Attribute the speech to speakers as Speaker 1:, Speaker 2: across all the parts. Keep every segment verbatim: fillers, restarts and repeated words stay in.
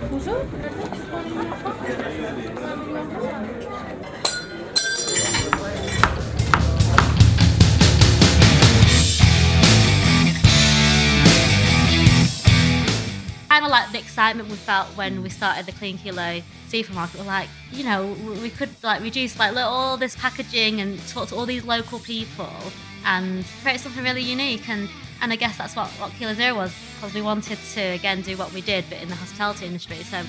Speaker 1: Bonjour. Kind of like the excitement we felt when we started the Clean Kilo supermarket. We're like, you know, we could like reduce like all this packaging and talk to all these local people and create something really unique. And, and I guess that's what, what Kilo Zero was, because we wanted to, again, do what we did, but in the hospitality industry. So.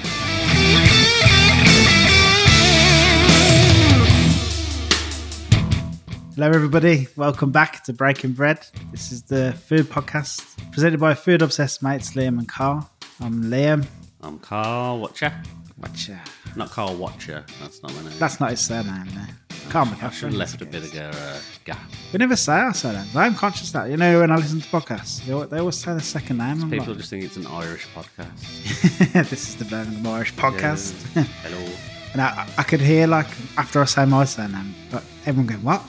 Speaker 2: Hello everybody, welcome back to Breaking Bread. This is the food podcast presented by food obsessed mates Liam and Carl. I'm Liam.
Speaker 3: I'm Carl Watcher.
Speaker 2: Watcher.
Speaker 3: Not Carl Watcher, that's not my name.
Speaker 2: That's not his surname, no. Carl
Speaker 3: I
Speaker 2: McCaffrey.
Speaker 3: should have left a bit of a uh, gap.
Speaker 2: We never say our surnames. I'm conscious of that. You know, when I listen to podcasts, they always, they always say the second name. I'm
Speaker 3: People
Speaker 2: like,
Speaker 3: just think it's an Irish podcast.
Speaker 2: this is the Birmingham Irish podcast.
Speaker 3: Yeah. Hello.
Speaker 2: And I, I could hear, like, after I say my surname, but everyone going, what?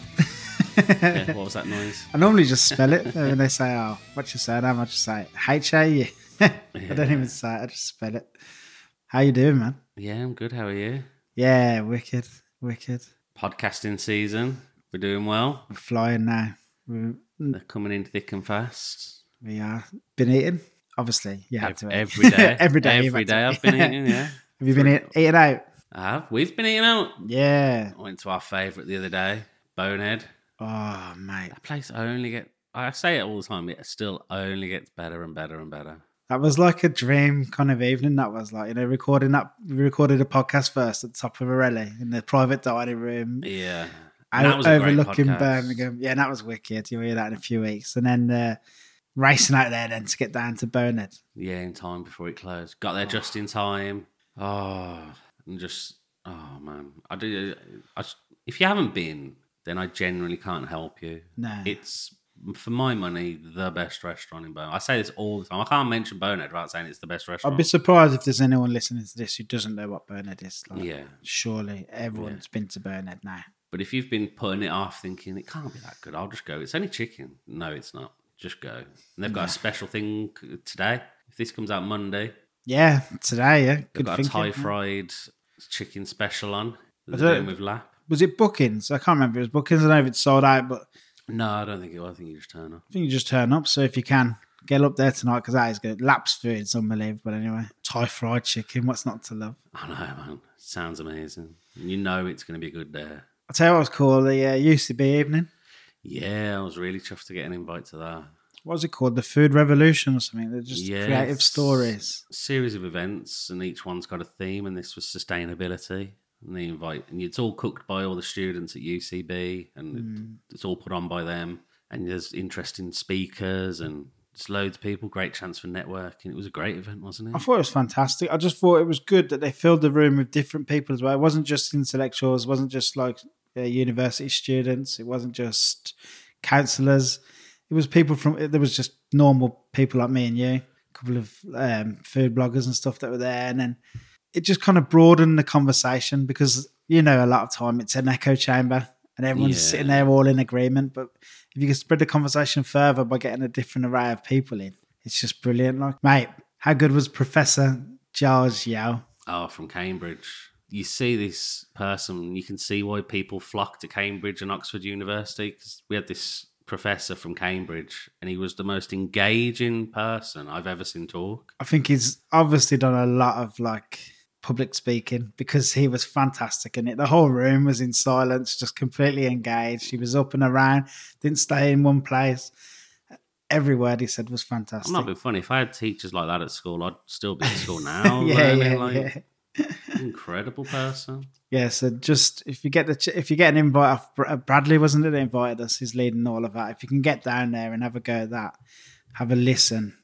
Speaker 3: Yeah, what was that noise?
Speaker 2: I normally just spell it. When they say, oh, what's your surname? I just say H A U. I don't even say it. I just spell it. How you doing, man?
Speaker 3: Yeah, I'm good. How are you?
Speaker 2: Yeah, wicked, wicked.
Speaker 3: Podcasting season. We're doing well.
Speaker 2: We're flying now. We're,
Speaker 3: They're coming in thick and fast.
Speaker 2: we are. Been eating? Obviously, you had to eat.
Speaker 3: Every day.
Speaker 2: Every day. you've
Speaker 3: Every
Speaker 2: had to
Speaker 3: day
Speaker 2: eat.
Speaker 3: I've been eating, yeah.
Speaker 2: Have you been eat, eating out?
Speaker 3: I have. We've been eating out.
Speaker 2: Yeah.
Speaker 3: I went to our favourite the other day, Bonehead.
Speaker 2: Oh, mate.
Speaker 3: That place only get. I say it all the time. It still only gets better and better and better.
Speaker 2: That was like a dream kind of evening. That was like, you know, recording that. We recorded a podcast first at the top of Arelli in the private dining room.
Speaker 3: Yeah.
Speaker 2: Out,
Speaker 3: That was a great
Speaker 2: overlooking
Speaker 3: podcast.
Speaker 2: Birmingham. Yeah, that was wicked. You'll hear that in a few weeks. And then uh, racing out there then to get down to Bonehead.
Speaker 3: Yeah, in time before it closed. Got there just in time. Oh, and just oh man, I do. I, if you haven't been, then I genuinely can't help you.
Speaker 2: No.
Speaker 3: It's for my money the best restaurant in Bonehead. I say this all the time. I can't mention Bonehead without saying it's the best restaurant.
Speaker 2: I'd be surprised if there's anyone listening to this who doesn't know what Bonehead is. Like,
Speaker 3: Yeah.
Speaker 2: Surely everyone's been to Bonehead now.
Speaker 3: But if you've been putting it off, thinking it can't be that good, I'll just go. It's only chicken. No, it's not. Just go. And they've got a special thing today. If this comes out Monday,
Speaker 2: Yeah, today, yeah.
Speaker 3: they've
Speaker 2: Good
Speaker 3: got a
Speaker 2: thinking.
Speaker 3: Thai fried chicken special on. That
Speaker 2: I
Speaker 3: they're
Speaker 2: don't-
Speaker 3: doing with lap.
Speaker 2: Was it bookings? I can't remember. It was bookings. I don't know if it's sold out, but
Speaker 3: No, I don't think it was. I think you just turn up.
Speaker 2: I think you just turn up. So if you can, get up there tonight because that is good. Lap's food, it's unbelievable anyway. Thai fried chicken, what's not to love?
Speaker 3: I know, man. Sounds amazing. You know it's going to be a good day.
Speaker 2: I'll tell you what it was called, the uh, U C B evening.
Speaker 3: Yeah, I was really chuffed to get an invite to that.
Speaker 2: What was it called? The Food Revolution or something? They're just
Speaker 3: Yeah,
Speaker 2: creative
Speaker 3: it's
Speaker 2: stories.
Speaker 3: a series of events, and each one's got a theme, and this was sustainability. And they invite, and it's all cooked by all the students at U C B, and
Speaker 2: Mm.
Speaker 3: it, it's all put on by them. And there's interesting speakers, and there's loads of people. Great chance for networking. It was a great event, wasn't it?
Speaker 2: I thought it was fantastic. I just thought it was good that they filled the room with different people as well. It wasn't just intellectuals. It wasn't just like uh, university students. It wasn't just counsellors. It was people from, there was just normal people like me and you, a couple of um, food bloggers and stuff that were there. And then it just kind of broadened the conversation because, you know, a lot of time it's an echo chamber and everyone's
Speaker 3: Yeah.
Speaker 2: sitting there all in agreement. But if you can spread the conversation further by getting a different array of people in, it's just brilliant. Like, mate, how good was Professor George Yao?
Speaker 3: Oh, from Cambridge. You see this person, you can see why people flock to Cambridge and Oxford University. Because we had this professor from Cambridge, and he was the most engaging person I've ever seen talk.
Speaker 2: I think he's obviously done a lot of like public speaking because he was fantastic in it. The whole room was in silence, just completely engaged. He was up and around, didn't stay in one place. Every word he said was fantastic.
Speaker 3: I'm not being funny. If I had teachers like that at school, I'd still be at school now.
Speaker 2: yeah,
Speaker 3: learning,
Speaker 2: yeah,
Speaker 3: like,
Speaker 2: yeah.
Speaker 3: Incredible person.
Speaker 2: Yeah, so just if you get the ch- if you get an invite off Br- Bradley, wasn't it? That invited us. He's leading all of that. If you can get down there and have a go at that, have a listen.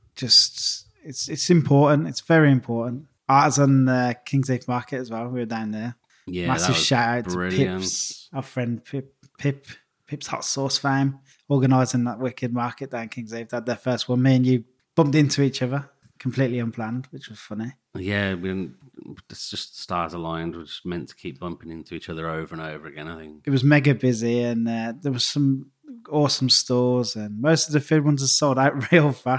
Speaker 2: Just it's it's important. It's very important. Ours on uh, King's Heath Market as well. We were down there.
Speaker 3: Yeah,
Speaker 2: Massive
Speaker 3: that was
Speaker 2: shout out
Speaker 3: brilliant.
Speaker 2: to Pips, our friend Pip, Pip, Pip's Hot Sauce fame, organising that wicked market down King's Heath. They had their first one. Me and you bumped into each other, completely unplanned, which was funny.
Speaker 3: Yeah, we, it's just the stars aligned. We're just meant to keep bumping into each other over and over again, I think.
Speaker 2: It was mega busy and uh, there was some awesome stores and most of the food ones are sold out real fast.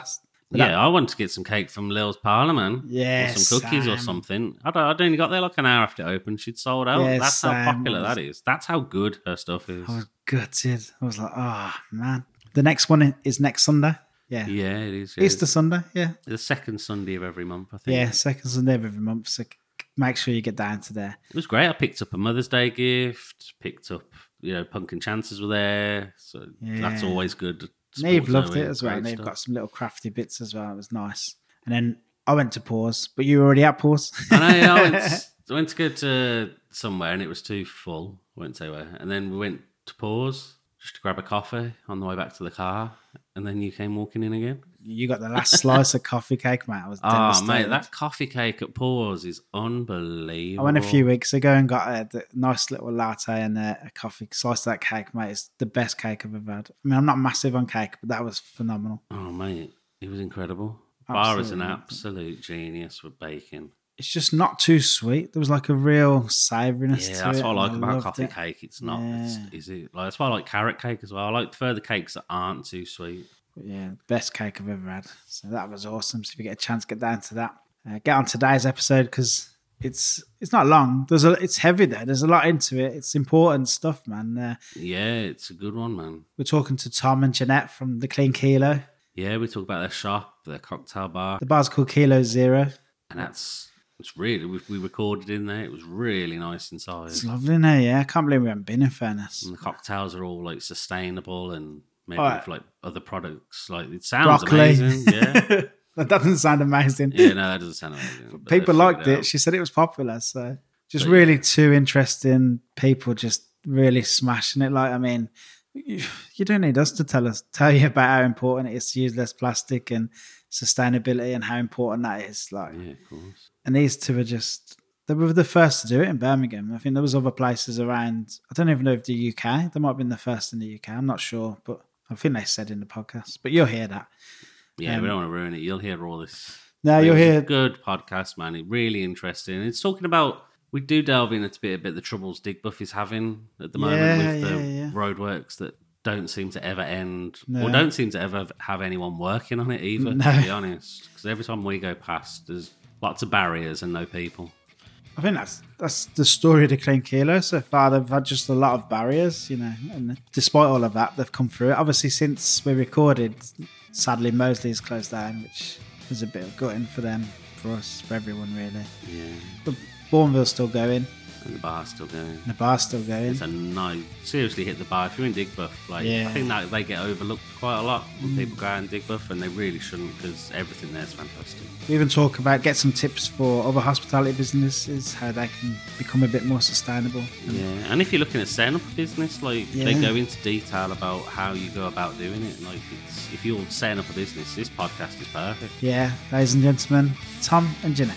Speaker 2: But
Speaker 3: yeah,
Speaker 2: that-
Speaker 3: I want to get some cake from Lil's Parlour, man.
Speaker 2: Yeah,
Speaker 3: Or some cookies or
Speaker 2: same.
Speaker 3: something. I don't, I'd only got there like an hour after it opened. She'd sold out.
Speaker 2: Yeah,
Speaker 3: That's how
Speaker 2: same.
Speaker 3: popular
Speaker 2: I was-
Speaker 3: that is. That's how good her stuff is.
Speaker 2: I was gutted. I was like, oh, man. The next one is next Sunday. Yeah.
Speaker 3: Yeah, it is. Yeah.
Speaker 2: Easter Sunday. Yeah.
Speaker 3: The second Sunday of every month, I think.
Speaker 2: Yeah. Second Sunday of every month. So c- make sure you get down to there.
Speaker 3: It was great. I picked up a Mother's Day gift, picked up, you know, Pumpkin Chances were there. So that's
Speaker 2: Yeah.
Speaker 3: always good.
Speaker 2: Neve
Speaker 3: Sports
Speaker 2: loved
Speaker 3: Zoe,
Speaker 2: it as well.
Speaker 3: great
Speaker 2: Neve
Speaker 3: stuff.
Speaker 2: got some little crafty bits as well. It was nice. And then I went to Pause, but you were already at Pause.
Speaker 3: I know, yeah, I went, I went to go to somewhere and it was too full. I won't say where. And then we went to Pause just to grab a coffee on the way back to the car. And then you came walking in again.
Speaker 2: You got the last slice of coffee cake, mate. I was
Speaker 3: Oh,
Speaker 2: devastated.
Speaker 3: mate, that coffee cake at Pause is unbelievable.
Speaker 2: I went a few weeks ago and got a the nice little latte and a, a coffee. Slice of that cake, mate. It's the best cake I've ever had. I mean, I'm not massive on cake, but that was phenomenal.
Speaker 3: Oh, mate, it was incredible. Bar is an
Speaker 2: Absolutely.
Speaker 3: absolute genius with baking.
Speaker 2: It's just not too sweet. There was like a real savouriness
Speaker 3: Yeah,
Speaker 2: to
Speaker 3: that's
Speaker 2: it.
Speaker 3: what I like
Speaker 2: and
Speaker 3: about
Speaker 2: loved
Speaker 3: coffee
Speaker 2: it.
Speaker 3: cake. It's not, it's,
Speaker 2: Yeah.
Speaker 3: is it? Like, that's why I like carrot cake as well. I like further cakes that aren't too sweet.
Speaker 2: But yeah, best cake I've ever had. So that was awesome. So if you get a chance, get down to that. Uh, get on today's episode because it's it's not long. There's a it's heavy there. There's a lot into it. It's important stuff, man. Uh,
Speaker 3: Yeah, it's a good one, man.
Speaker 2: we're talking to Tom and Jeanette from the Clean Kilo.
Speaker 3: Yeah, we talk about their shop, their cocktail bar,
Speaker 2: The bar's called Kilo Zero.
Speaker 3: and that's it's really we, we recorded in there. It was really nice inside,
Speaker 2: It's lovely now. Yeah, I can't believe we haven't been in fairness.
Speaker 3: and the cocktails are all like sustainable and maybe
Speaker 2: Oh,
Speaker 3: with like other products. Like it sounds
Speaker 2: Broccoli.
Speaker 3: amazing. Yeah,
Speaker 2: That doesn't sound amazing.
Speaker 3: yeah, no, that doesn't sound amazing. but they
Speaker 2: People
Speaker 3: figured
Speaker 2: liked it.
Speaker 3: out.
Speaker 2: She said it was popular. So just
Speaker 3: But
Speaker 2: really two interesting people just really smashing it. Like, I mean, you, you don't need us to tell us, tell you about how important it is to use less plastic and sustainability and how important that is. Like,
Speaker 3: Yeah, of course.
Speaker 2: and these two are just, they were the first to do it in Birmingham. I think there was other places around. I don't even know if the U K, they might have been the first in the U K. I'm not sure, but I think they said in the podcast, but you'll hear that.
Speaker 3: Yeah,
Speaker 2: Um,
Speaker 3: we don't want to ruin it. You'll hear all this.
Speaker 2: No,
Speaker 3: It
Speaker 2: you'll
Speaker 3: was a
Speaker 2: hear.
Speaker 3: good podcast, man. It really interesting. It's talking about we do delve into a bit about the troubles Digbuff is having at the moment
Speaker 2: Yeah,
Speaker 3: with the
Speaker 2: yeah, yeah.
Speaker 3: roadworks that don't seem to ever end,
Speaker 2: No.
Speaker 3: or don't seem to ever have anyone working on it either.
Speaker 2: No.
Speaker 3: To be honest, because every time we go past, there's lots of barriers and no people.
Speaker 2: I think that's that's the story of the Clean Kilo so far. They've had just a lot of barriers, you know, and despite all of that, they've come through it. Obviously, since we recorded, sadly, Mosley's closed down, which is a bit of gutting for them, for us, for everyone, really.
Speaker 3: Yeah,
Speaker 2: But Bourneville's still going,
Speaker 3: and the bar's still going.
Speaker 2: and the bar's still going.
Speaker 3: It's a no. Seriously, hit the bar if you're in Digbuff. Like
Speaker 2: Yeah.
Speaker 3: I think that they get overlooked quite a lot when people go out in Digbuff, and they really shouldn't because everything there's fantastic.
Speaker 2: We even talk about, get some tips for other hospitality businesses, how they can become a bit more sustainable.
Speaker 3: Yeah, and if you're looking at setting up a business, like they
Speaker 2: Yeah.
Speaker 3: go into detail about how you go about doing it. Like, it's, if you're setting up a business, this podcast is perfect.
Speaker 2: Yeah, ladies and gentlemen, Tom and Jeanette.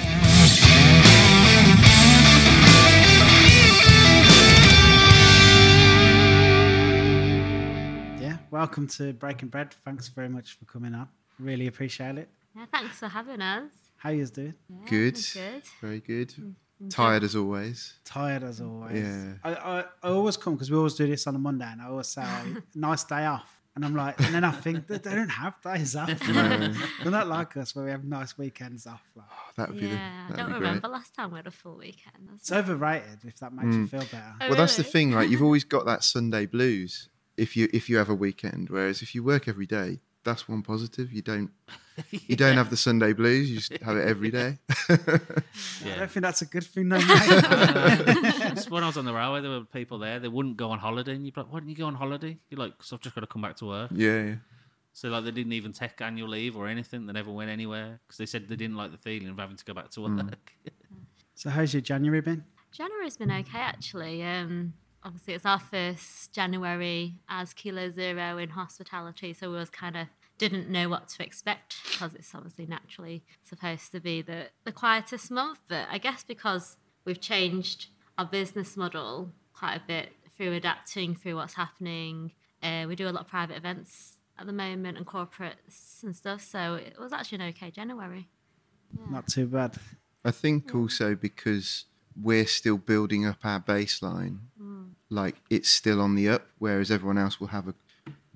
Speaker 2: Yeah, welcome to Breaking Bread. Thanks very much for coming on. Really appreciate it.
Speaker 1: Yeah, thanks for having us.
Speaker 2: How you doing?
Speaker 1: Yeah,
Speaker 4: Good.
Speaker 1: it's good.
Speaker 4: Very good. Tired as always.
Speaker 2: Tired as always.
Speaker 4: Yeah.
Speaker 2: I, I, I always come because we always do this on a Monday, and I always say, "Nice day off," and I'm like, and then I think that they don't have days off. They're not like us where we have nice weekends off. Like.
Speaker 4: That would be the,
Speaker 1: Yeah, I
Speaker 4: that'd
Speaker 1: don't
Speaker 4: be
Speaker 1: remember
Speaker 4: great.
Speaker 1: last time we had a full weekend. That's-
Speaker 2: It's overrated if that makes you feel better.
Speaker 1: Oh,
Speaker 4: Well, that's the
Speaker 1: really?
Speaker 4: thing, right? You've always got that Sunday blues if you if you have a weekend. Whereas if you work every day, that's one positive. You don't you don't have the Sunday blues. You just have it every day.
Speaker 2: I
Speaker 3: Yeah.
Speaker 2: don't think that's a good thing, though, mate.
Speaker 5: Just when I was on the railway, there were people there. They wouldn't go on holiday, and you'd be like, "Why didn't you go on holiday?" You're like, "Cause I've just got to come back to work."
Speaker 4: yeah, yeah.
Speaker 5: So like, they didn't even take annual leave or anything. They never went anywhere because they said they didn't like the feeling of having to go back to work.
Speaker 2: So, how's your January been?
Speaker 1: January's been okay, actually. Um, obviously, it's our first January as Kilo Zero in hospitality, so we was kind of didn't know what to expect because it's obviously naturally supposed to be the, the quietest month. But I guess because we've changed our business model quite a bit through adapting through what's happening, uh, we do a lot of private events at the moment and corporates and stuff. So it was actually an okay January.
Speaker 2: Not too bad.
Speaker 4: I think also because we're still building up our baseline, like it's still on the up, whereas everyone else will have a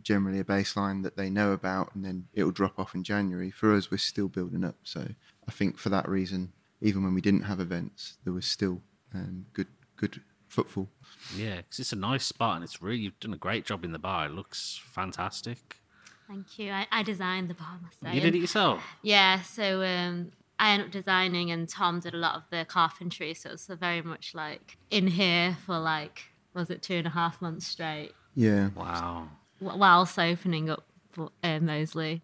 Speaker 4: generally a baseline that they know about, and then it'll drop off in January. For us, we're still building up. So I think for that reason, even when we didn't have events, there was still um, good good footfall.
Speaker 5: Yeah, because it's a nice spot, and it's really, you've done a great job in the bar. It looks fantastic.
Speaker 1: Thank you. I, I designed the bar, I must say.
Speaker 5: You did it yourself?
Speaker 1: Yeah, so um, I ended up designing, and Tom did a lot of the carpentry. So it's very much like in here for like, was it two and a half months straight?
Speaker 4: Yeah.
Speaker 5: Wow.
Speaker 1: wh- Whilst opening up for, uh, Moseley.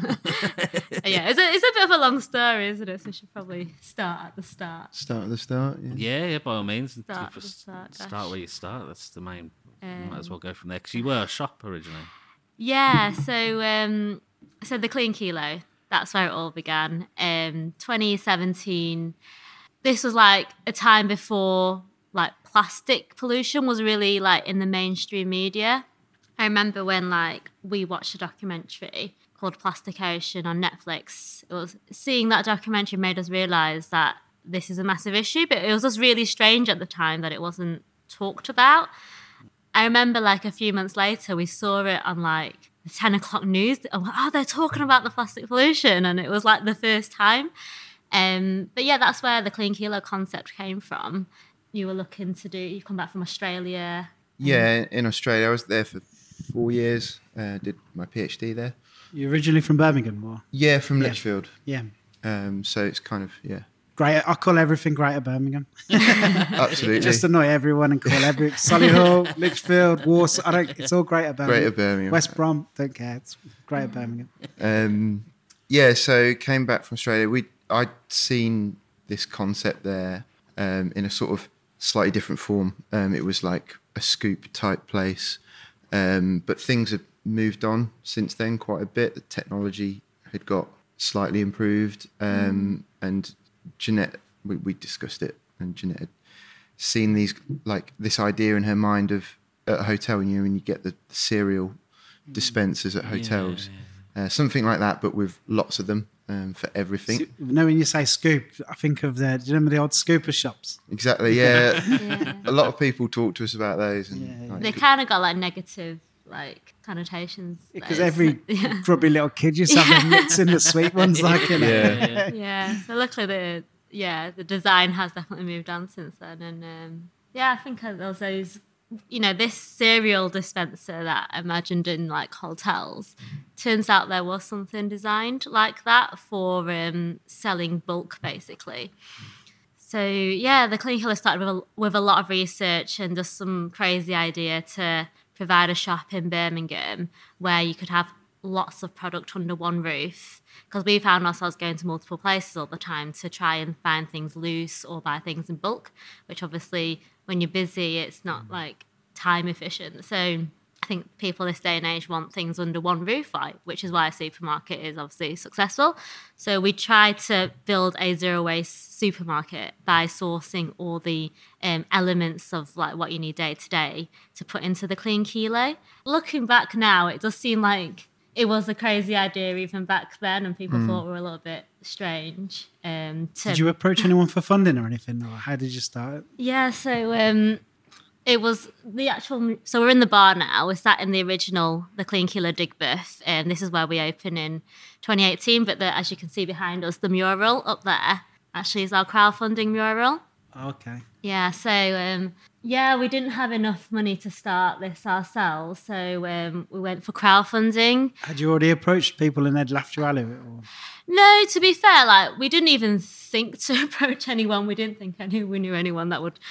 Speaker 1: Yeah, it's a, it's a bit of a long story, isn't it? So we should probably start at the start.
Speaker 4: Start at the start. Yeah.
Speaker 5: Yeah, yeah, by all means.
Speaker 1: Start
Speaker 5: Keep
Speaker 1: at the
Speaker 5: us-
Speaker 1: start,
Speaker 5: start
Speaker 1: gosh.
Speaker 5: where you start. That's the main. you might as
Speaker 1: Um,
Speaker 5: well go from there, because you were a shop originally.
Speaker 1: Yeah, so um, so the Clean Kilo, that's where it all began. Um, twenty seventeen, this was like a time before like plastic pollution was really like in the mainstream media. I remember when like we watched a documentary called Plastic Ocean on Netflix. It was seeing that documentary made us realise that this is a massive issue, but it was just really strange at the time that it wasn't talked about. I remember like a few months later, we saw it on like the ten o'clock news. I'm like, oh, they're talking about the plastic pollution. And it was like the first time. Um, but yeah, that's where the Clean Kilo concept came from. You were looking to do, you come back from Australia.
Speaker 4: Yeah, in Australia, I was there for four years. Uh, did my PhD there.
Speaker 2: You're originally from Birmingham, or?
Speaker 4: Yeah, from
Speaker 2: Yeah.
Speaker 4: Lichfield.
Speaker 2: Yeah.
Speaker 4: Um, so it's kind of yeah,
Speaker 2: Great. I call everything Greater Birmingham.
Speaker 4: absolutely.
Speaker 2: Just annoy everyone and call every Solihull, Lichfield, Warsaw. I don't. It's all Greater Birmingham.
Speaker 4: Greater Birmingham.
Speaker 2: West Brom. Don't care. It's Greater Birmingham.
Speaker 4: Um, yeah, so came back from Australia. We I'd seen this concept there um, in a sort of slightly different form. Um, it was like a scoop type place, um, but things have moved on since then quite a bit. The technology had got slightly improved, um, and Jeanette, we, we discussed it, and Jeanette had seen these like this idea in her mind of at a hotel, you know, when you get the cereal dispensers at hotels. Uh, something like that, but with lots of them um, for everything.
Speaker 2: So, you know, when you say scoop, I think of the. Do you remember the old scooper shops?
Speaker 4: Exactly, yeah.
Speaker 1: Yeah.
Speaker 4: A lot of people talk to us about those. And,
Speaker 2: Yeah,
Speaker 4: like,
Speaker 1: They kind of got like negative like connotations.
Speaker 2: Because
Speaker 1: those.
Speaker 2: every
Speaker 1: yeah.
Speaker 2: grubby little kid used to have them mixing the sweet ones, like you know.
Speaker 4: Yeah.
Speaker 1: yeah. So luckily the yeah the design has definitely moved on since then, and um, yeah, I think there's those. You know, this cereal dispenser that I imagined in like hotels, turns out there was something designed like that for um, selling bulk, basically. So yeah, the Clean Kilo started with a, with a lot of research and just some crazy idea to provide a shop in Birmingham where you could have lots of product under one roof, because we found ourselves going to multiple places all the time to try and find things loose or buy things in bulk, which obviously when you're busy it's not like time efficient. So I think people this day and age want things under one roof, like, which is why a supermarket is obviously successful. So we tried to build a zero waste supermarket by sourcing all the um, elements of like what you need day to day to put into the Clean Kilo. Looking back now, it does seem like it was a crazy idea even back then, and people thought we were a little bit strange. Um, to,
Speaker 2: Did you approach anyone for funding or anything, or how did you start it?
Speaker 1: Yeah, so um, it was the actual. So we're in the bar now. We're sat in the original, the Clean Kilo Digbeth, and this is where we opened in twenty eighteen. But the, as you can see behind us, the mural up there actually is our crowdfunding mural.
Speaker 2: Okay.
Speaker 1: Yeah, so um, yeah, we didn't have enough money to start this ourselves, so um, we went for crowdfunding.
Speaker 2: Had you already approached people and they'd laughed you out of it? Or?
Speaker 1: No, to be fair, like we didn't even think to approach anyone. We didn't think any we knew anyone that would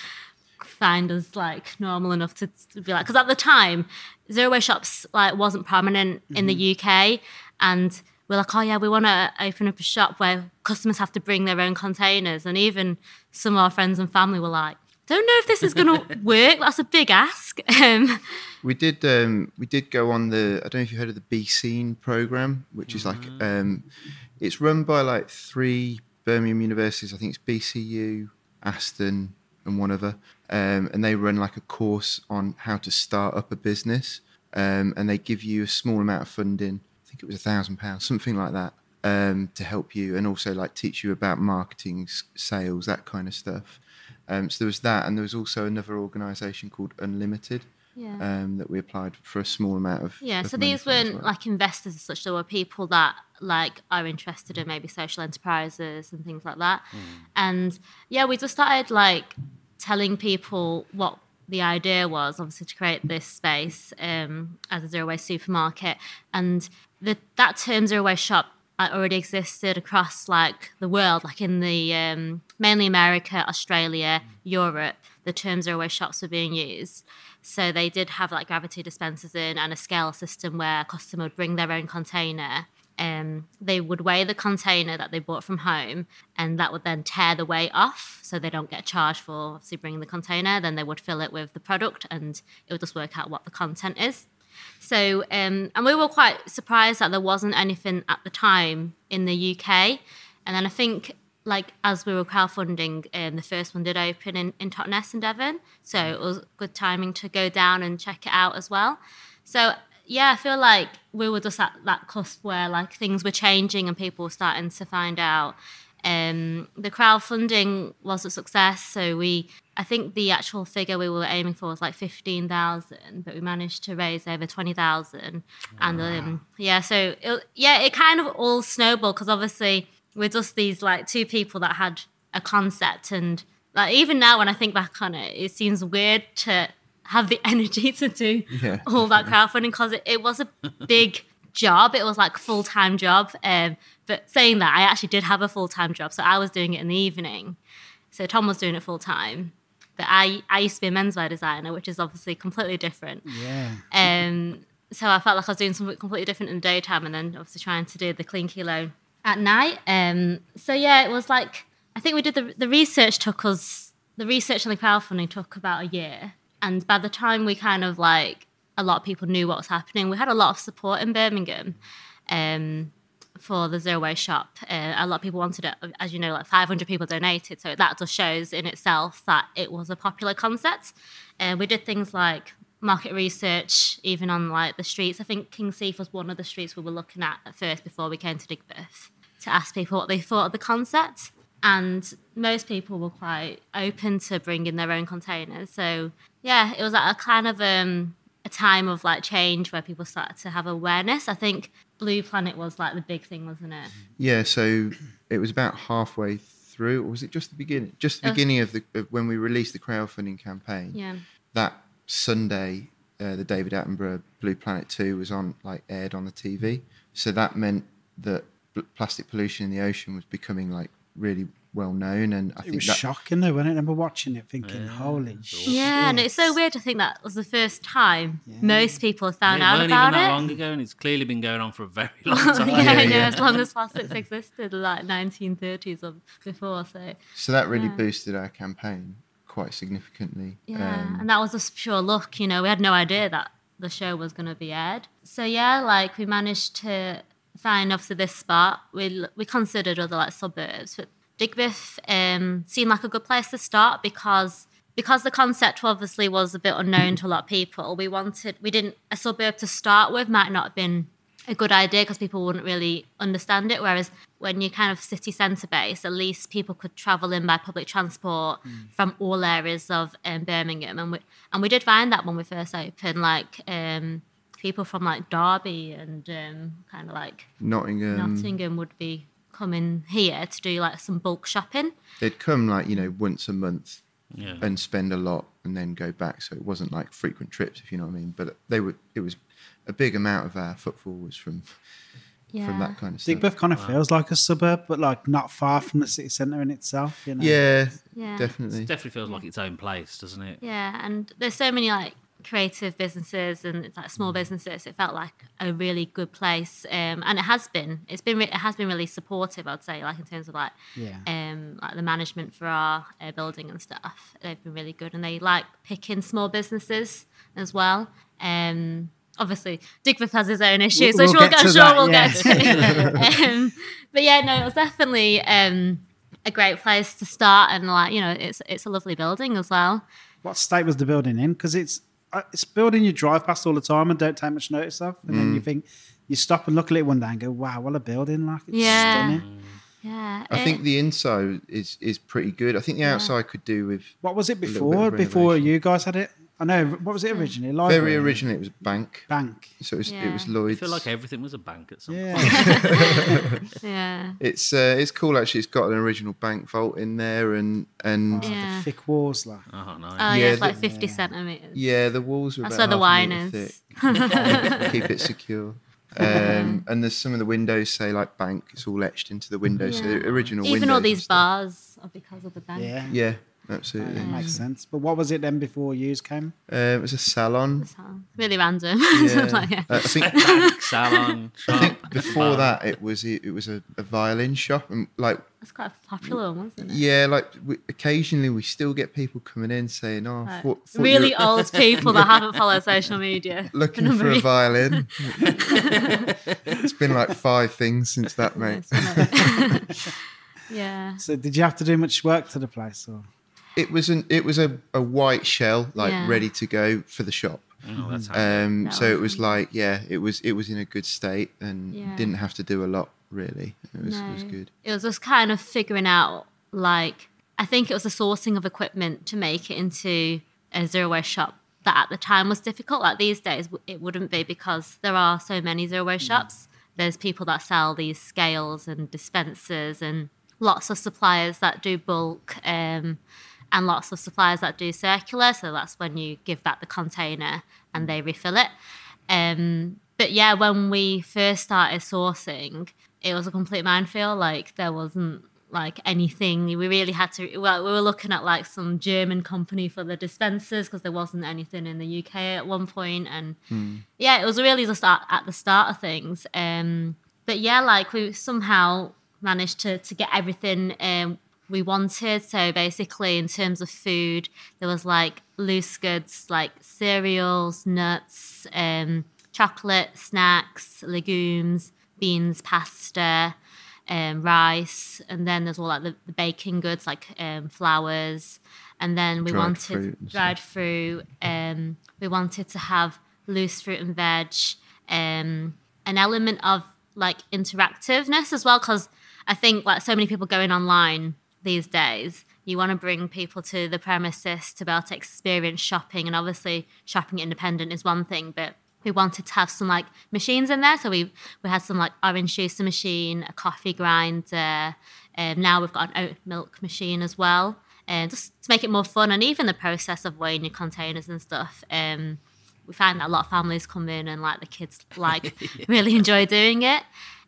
Speaker 1: find us like normal enough to, to be like. Because at the time, zero waste shops like wasn't prominent in the U K, and we're like, oh yeah, we want to open up a shop where customers have to bring their own containers, and even some of our friends and family were like, don't know if this is going to work. That's a big ask. Um,
Speaker 4: We did. Um, we did go on the. I don't know if you heard of the Be Seen program, which is like. Um, it's run by like three Birmingham universities. I think it's B C U, Aston, and one other. Um, and they run like a course on how to start up a business. Um, and they give you a small amount of funding. I think it was a thousand pounds, something like that, um, to help you, and also like teach you about marketing, s- sales, that kind of stuff. Um, so there was that, and there was also another organisation called Unlimited.
Speaker 1: Yeah.
Speaker 4: um, that we applied for a small amount of.
Speaker 1: Yeah,
Speaker 4: of
Speaker 1: so
Speaker 4: money
Speaker 1: these
Speaker 4: from as
Speaker 1: weren't
Speaker 4: well.
Speaker 1: like investors as such. There were people that like are interested in maybe social enterprises and things like that. And yeah, we just started like telling people what the idea was, obviously, to create this space um, as a zero waste supermarket. And the, that term zero waste shop uh, already existed across like the world, like in the um, mainly America, Australia, Europe. The term zero waste shops were being used. So they did have like gravity dispensers in and a scale system where a customer would bring their own container. Um, they would weigh the container that they bought from home, and that would then tear the weight off, so they don't get charged for obviously bringing the container. Then they would fill it with the product, and it would just work out what the content is. So, um, and we were quite surprised that there wasn't anything at the time in the U K. And then I think, like, as we were crowdfunding, um, the first one did open in, in Totnes in Devon. So it was good timing to go down and check it out as well. So, yeah, I feel like we were just at that cusp where, like, things were changing and people were starting to find out. Um, the crowdfunding was a success. So we, I think the actual figure we were aiming for was like fifteen thousand, but we managed to raise over twenty thousand. And um, yeah, so it, yeah, it kind of all snowballed because obviously we're just these like two people that had a concept. And like even now when I think back on it, it seems weird to have the energy to do
Speaker 4: Yeah.
Speaker 1: all that crowdfunding because it, it was a big job. It was like a full-time job. Um, but saying that, I actually did have a full-time job. So I was doing it in the evening. So Tom was doing it full-time. But I, I used to be a menswear designer, which is obviously completely different.
Speaker 2: Yeah.
Speaker 1: Um, so I felt like I was doing something completely different in the daytime and then obviously trying to do the clean kilo at night. Um, so yeah, it was like, I think we did the, the research took us, the research and the crowdfunding took about a year. And by the time we kind of like, a lot of people knew what was happening, we had a lot of support in Birmingham um, for the zero waste shop. Uh, a lot of people wanted it, as you know, like five hundred people donated. So that just shows in itself that it was a popular concept. And uh, we did things like market research, even on like the streets. I think King's Heath was one of the streets we were looking at at first before we came to Digbeth to ask people what they thought of the concept. And most people were quite open to bringing their own containers. So yeah, it was at a kind of um, a time of like change where people started to have awareness. I think Blue Planet was like the big thing, wasn't it?
Speaker 4: Yeah, so it was about halfway through, or was it just the beginning? Just the
Speaker 1: Uh,
Speaker 4: beginning of the of when we released the crowdfunding campaign.
Speaker 1: Yeah.
Speaker 4: That Sunday, uh, the David Attenborough Blue Planet two was on, like, aired on the T V. So that meant that pl- plastic pollution in the ocean was becoming like really well known, and I
Speaker 2: It
Speaker 4: think
Speaker 2: was
Speaker 4: that
Speaker 2: shocking though, wasn't it? I remember watching it thinking, holy shit.
Speaker 1: Yeah, and it's so weird to think that was the first time most people found
Speaker 5: it
Speaker 1: out
Speaker 5: weren't
Speaker 1: about
Speaker 5: even that
Speaker 1: it.
Speaker 5: long ago, and it's clearly been going on for a very long time.
Speaker 1: yeah,
Speaker 4: Yeah,
Speaker 1: yeah,
Speaker 4: yeah.
Speaker 1: as long as plastics existed, like nineteen thirties or before. So
Speaker 4: so that really
Speaker 1: Yeah.
Speaker 4: boosted our campaign quite significantly.
Speaker 1: yeah,
Speaker 4: Um,
Speaker 1: and that was just pure luck. You know, we had no idea that the show was going to be aired. So yeah, like we managed to find obviously this spot. We we considered other like suburbs, but Digbeth um, seemed like a good place to start because because the concept obviously was a bit unknown to a lot of people. We wanted we didn't a suburb to start with might not have been a good idea because people wouldn't really understand it. Whereas when you're kind of city centre based, at least people could travel in by public transport from all areas of um, Birmingham, and we and we did find that when we first opened, like um, people from like Derby and um, kind of like
Speaker 4: Nottingham,
Speaker 1: Nottingham would be coming here to do like some bulk shopping.
Speaker 4: they'd come like, you know, once a month
Speaker 5: Yeah.
Speaker 4: and spend a lot and then go back. So it wasn't like frequent trips, if you know what I mean. But they would. It was a big amount of our footfall was from
Speaker 1: Yeah.
Speaker 4: from that kind of stuff.
Speaker 2: Digbeth kind of feels like a suburb, but like not far from the city centre in itself. You know?
Speaker 4: Yeah,
Speaker 1: Yeah.
Speaker 4: definitely.
Speaker 5: It definitely feels like its own place, doesn't it?
Speaker 1: Yeah, and there's so many like creative businesses and it's like small businesses. It felt like a really good place, um, and it has been. It's been. Re- it has been really supportive. I'd say, like in terms of like,
Speaker 2: Yeah.
Speaker 1: um, like the management for our uh, building and stuff. They've been really good, and they like picking small businesses as well. Um, obviously, Digbeth has his own issues,
Speaker 2: We'll-
Speaker 1: which
Speaker 2: we'll
Speaker 1: we'll
Speaker 2: get
Speaker 1: get,
Speaker 2: to
Speaker 1: sure
Speaker 2: that,
Speaker 1: we'll
Speaker 2: yeah.
Speaker 1: get to. um, but yeah, no, it was definitely um, a great place to start, and like you know, it's it's a lovely building as well.
Speaker 2: What state was the building in? Because it's uh, it's a building you drive past all the time and don't take much notice of, and then you think you stop and look at it one day and go, "Wow, what a building!" Like it's
Speaker 1: Yeah.
Speaker 2: stunning.
Speaker 1: Yeah,
Speaker 4: I
Speaker 1: it-
Speaker 4: think the inside is is pretty good. I think the outside could do with.
Speaker 2: What was it
Speaker 4: little bit
Speaker 2: before?
Speaker 4: of
Speaker 2: Before
Speaker 4: renovation.
Speaker 2: you guys had it? I know. What was it originally? Library?
Speaker 4: Very originally, it was bank.
Speaker 2: Bank.
Speaker 4: So it was,
Speaker 1: Yeah.
Speaker 4: it was
Speaker 5: I
Speaker 4: Lloyd's.
Speaker 5: feel like everything was a bank at some point.
Speaker 2: Yeah.
Speaker 1: Yeah.
Speaker 4: It's uh, it's cool actually. It's got an original bank vault in there, and and
Speaker 2: Oh,
Speaker 1: Yeah.
Speaker 2: the thick walls, like.
Speaker 5: Oh, no.
Speaker 1: Oh, yeah,
Speaker 4: Yeah,
Speaker 1: it's like
Speaker 4: the-
Speaker 1: fifty
Speaker 2: yeah.
Speaker 1: centimetres.
Speaker 4: yeah, the walls are
Speaker 1: That's
Speaker 4: about
Speaker 1: where the
Speaker 4: half a
Speaker 1: wine
Speaker 4: metre
Speaker 1: is.
Speaker 4: thick. Keep it secure. Um, and there's some of the windows say like bank. It's all etched into the windows. So
Speaker 1: Yeah.
Speaker 4: the original
Speaker 1: Even
Speaker 4: windows
Speaker 1: all
Speaker 4: and
Speaker 1: these
Speaker 4: stuff.
Speaker 1: bars are because of the bank.
Speaker 2: Yeah.
Speaker 4: Yeah, absolutely.
Speaker 2: That makes sense. But what was it then before yous came?
Speaker 4: Uh, it was a salon.
Speaker 1: So, really random.
Speaker 4: Yeah.
Speaker 1: Like, yeah.
Speaker 4: Uh, I think
Speaker 5: Bank, salon,
Speaker 4: I
Speaker 5: shop.
Speaker 4: think before
Speaker 5: bar.
Speaker 4: that it was it was a, a violin shop, and like
Speaker 1: That's quite a popular one, wasn't it?
Speaker 4: yeah, like we, occasionally we still get people coming in saying, "Oh,
Speaker 1: Like,
Speaker 4: thought, thought
Speaker 1: really
Speaker 4: you were
Speaker 1: old people that haven't followed social media.
Speaker 4: looking
Speaker 1: a
Speaker 4: for
Speaker 1: number
Speaker 4: a
Speaker 1: of
Speaker 4: violin." It's been like five things since that, mate.
Speaker 1: years. Yeah.
Speaker 2: So did you have to do much work to the place, or?
Speaker 4: It was an it was a, a white shell, like
Speaker 1: Yeah.
Speaker 4: ready to go for the shop.
Speaker 5: Oh, that's how
Speaker 4: Um,
Speaker 1: That
Speaker 4: so
Speaker 1: was
Speaker 4: it was
Speaker 1: nice.
Speaker 4: like yeah, it was it was in a good state and
Speaker 1: Yeah.
Speaker 4: didn't have to do a lot really. It was it was
Speaker 1: No.
Speaker 4: good.
Speaker 1: It was just kind of figuring out, like, I think it was the sourcing of equipment to make it into a zero waste shop that at the time was difficult. Like these days, w- it wouldn't be because there are so many zero waste shops. There's people that sell these scales and dispensers and lots of suppliers that do bulk um, and lots of suppliers that do circular. So that's when you give that the container and they refill it. Um, but yeah, when we first started sourcing, it was a complete minefield. Like there wasn't like anything. We really had to. Well, we were looking at like some German company for the dispensers because there wasn't anything in the U K at one point. And yeah, it was really just at, at the start of things. Um, but yeah, like we somehow managed to to get everything um, we wanted. So basically, in terms of food, there was like loose goods like cereals, nuts, um, chocolate, snacks, legumes, beans, pasta, um, rice, and then there's all like the, the baking goods like um, flours, and then we
Speaker 4: Dried
Speaker 1: wanted
Speaker 4: fruit and
Speaker 1: dried fruit. Um, we wanted to have loose fruit and veg, um, an element of like interactiveness as well, because I think like so many people going online these days, you want to bring people to the premises to be able to experience shopping, and obviously shopping independent is one thing, but we wanted to have some like machines in there. So we we had some like orange juicer machine, a coffee grinder, and um, now we've got an oat milk machine as well, and just to make it more fun. And even the process of weighing your containers and stuff, um, we find that a lot of families come in and like the kids like really enjoy doing it.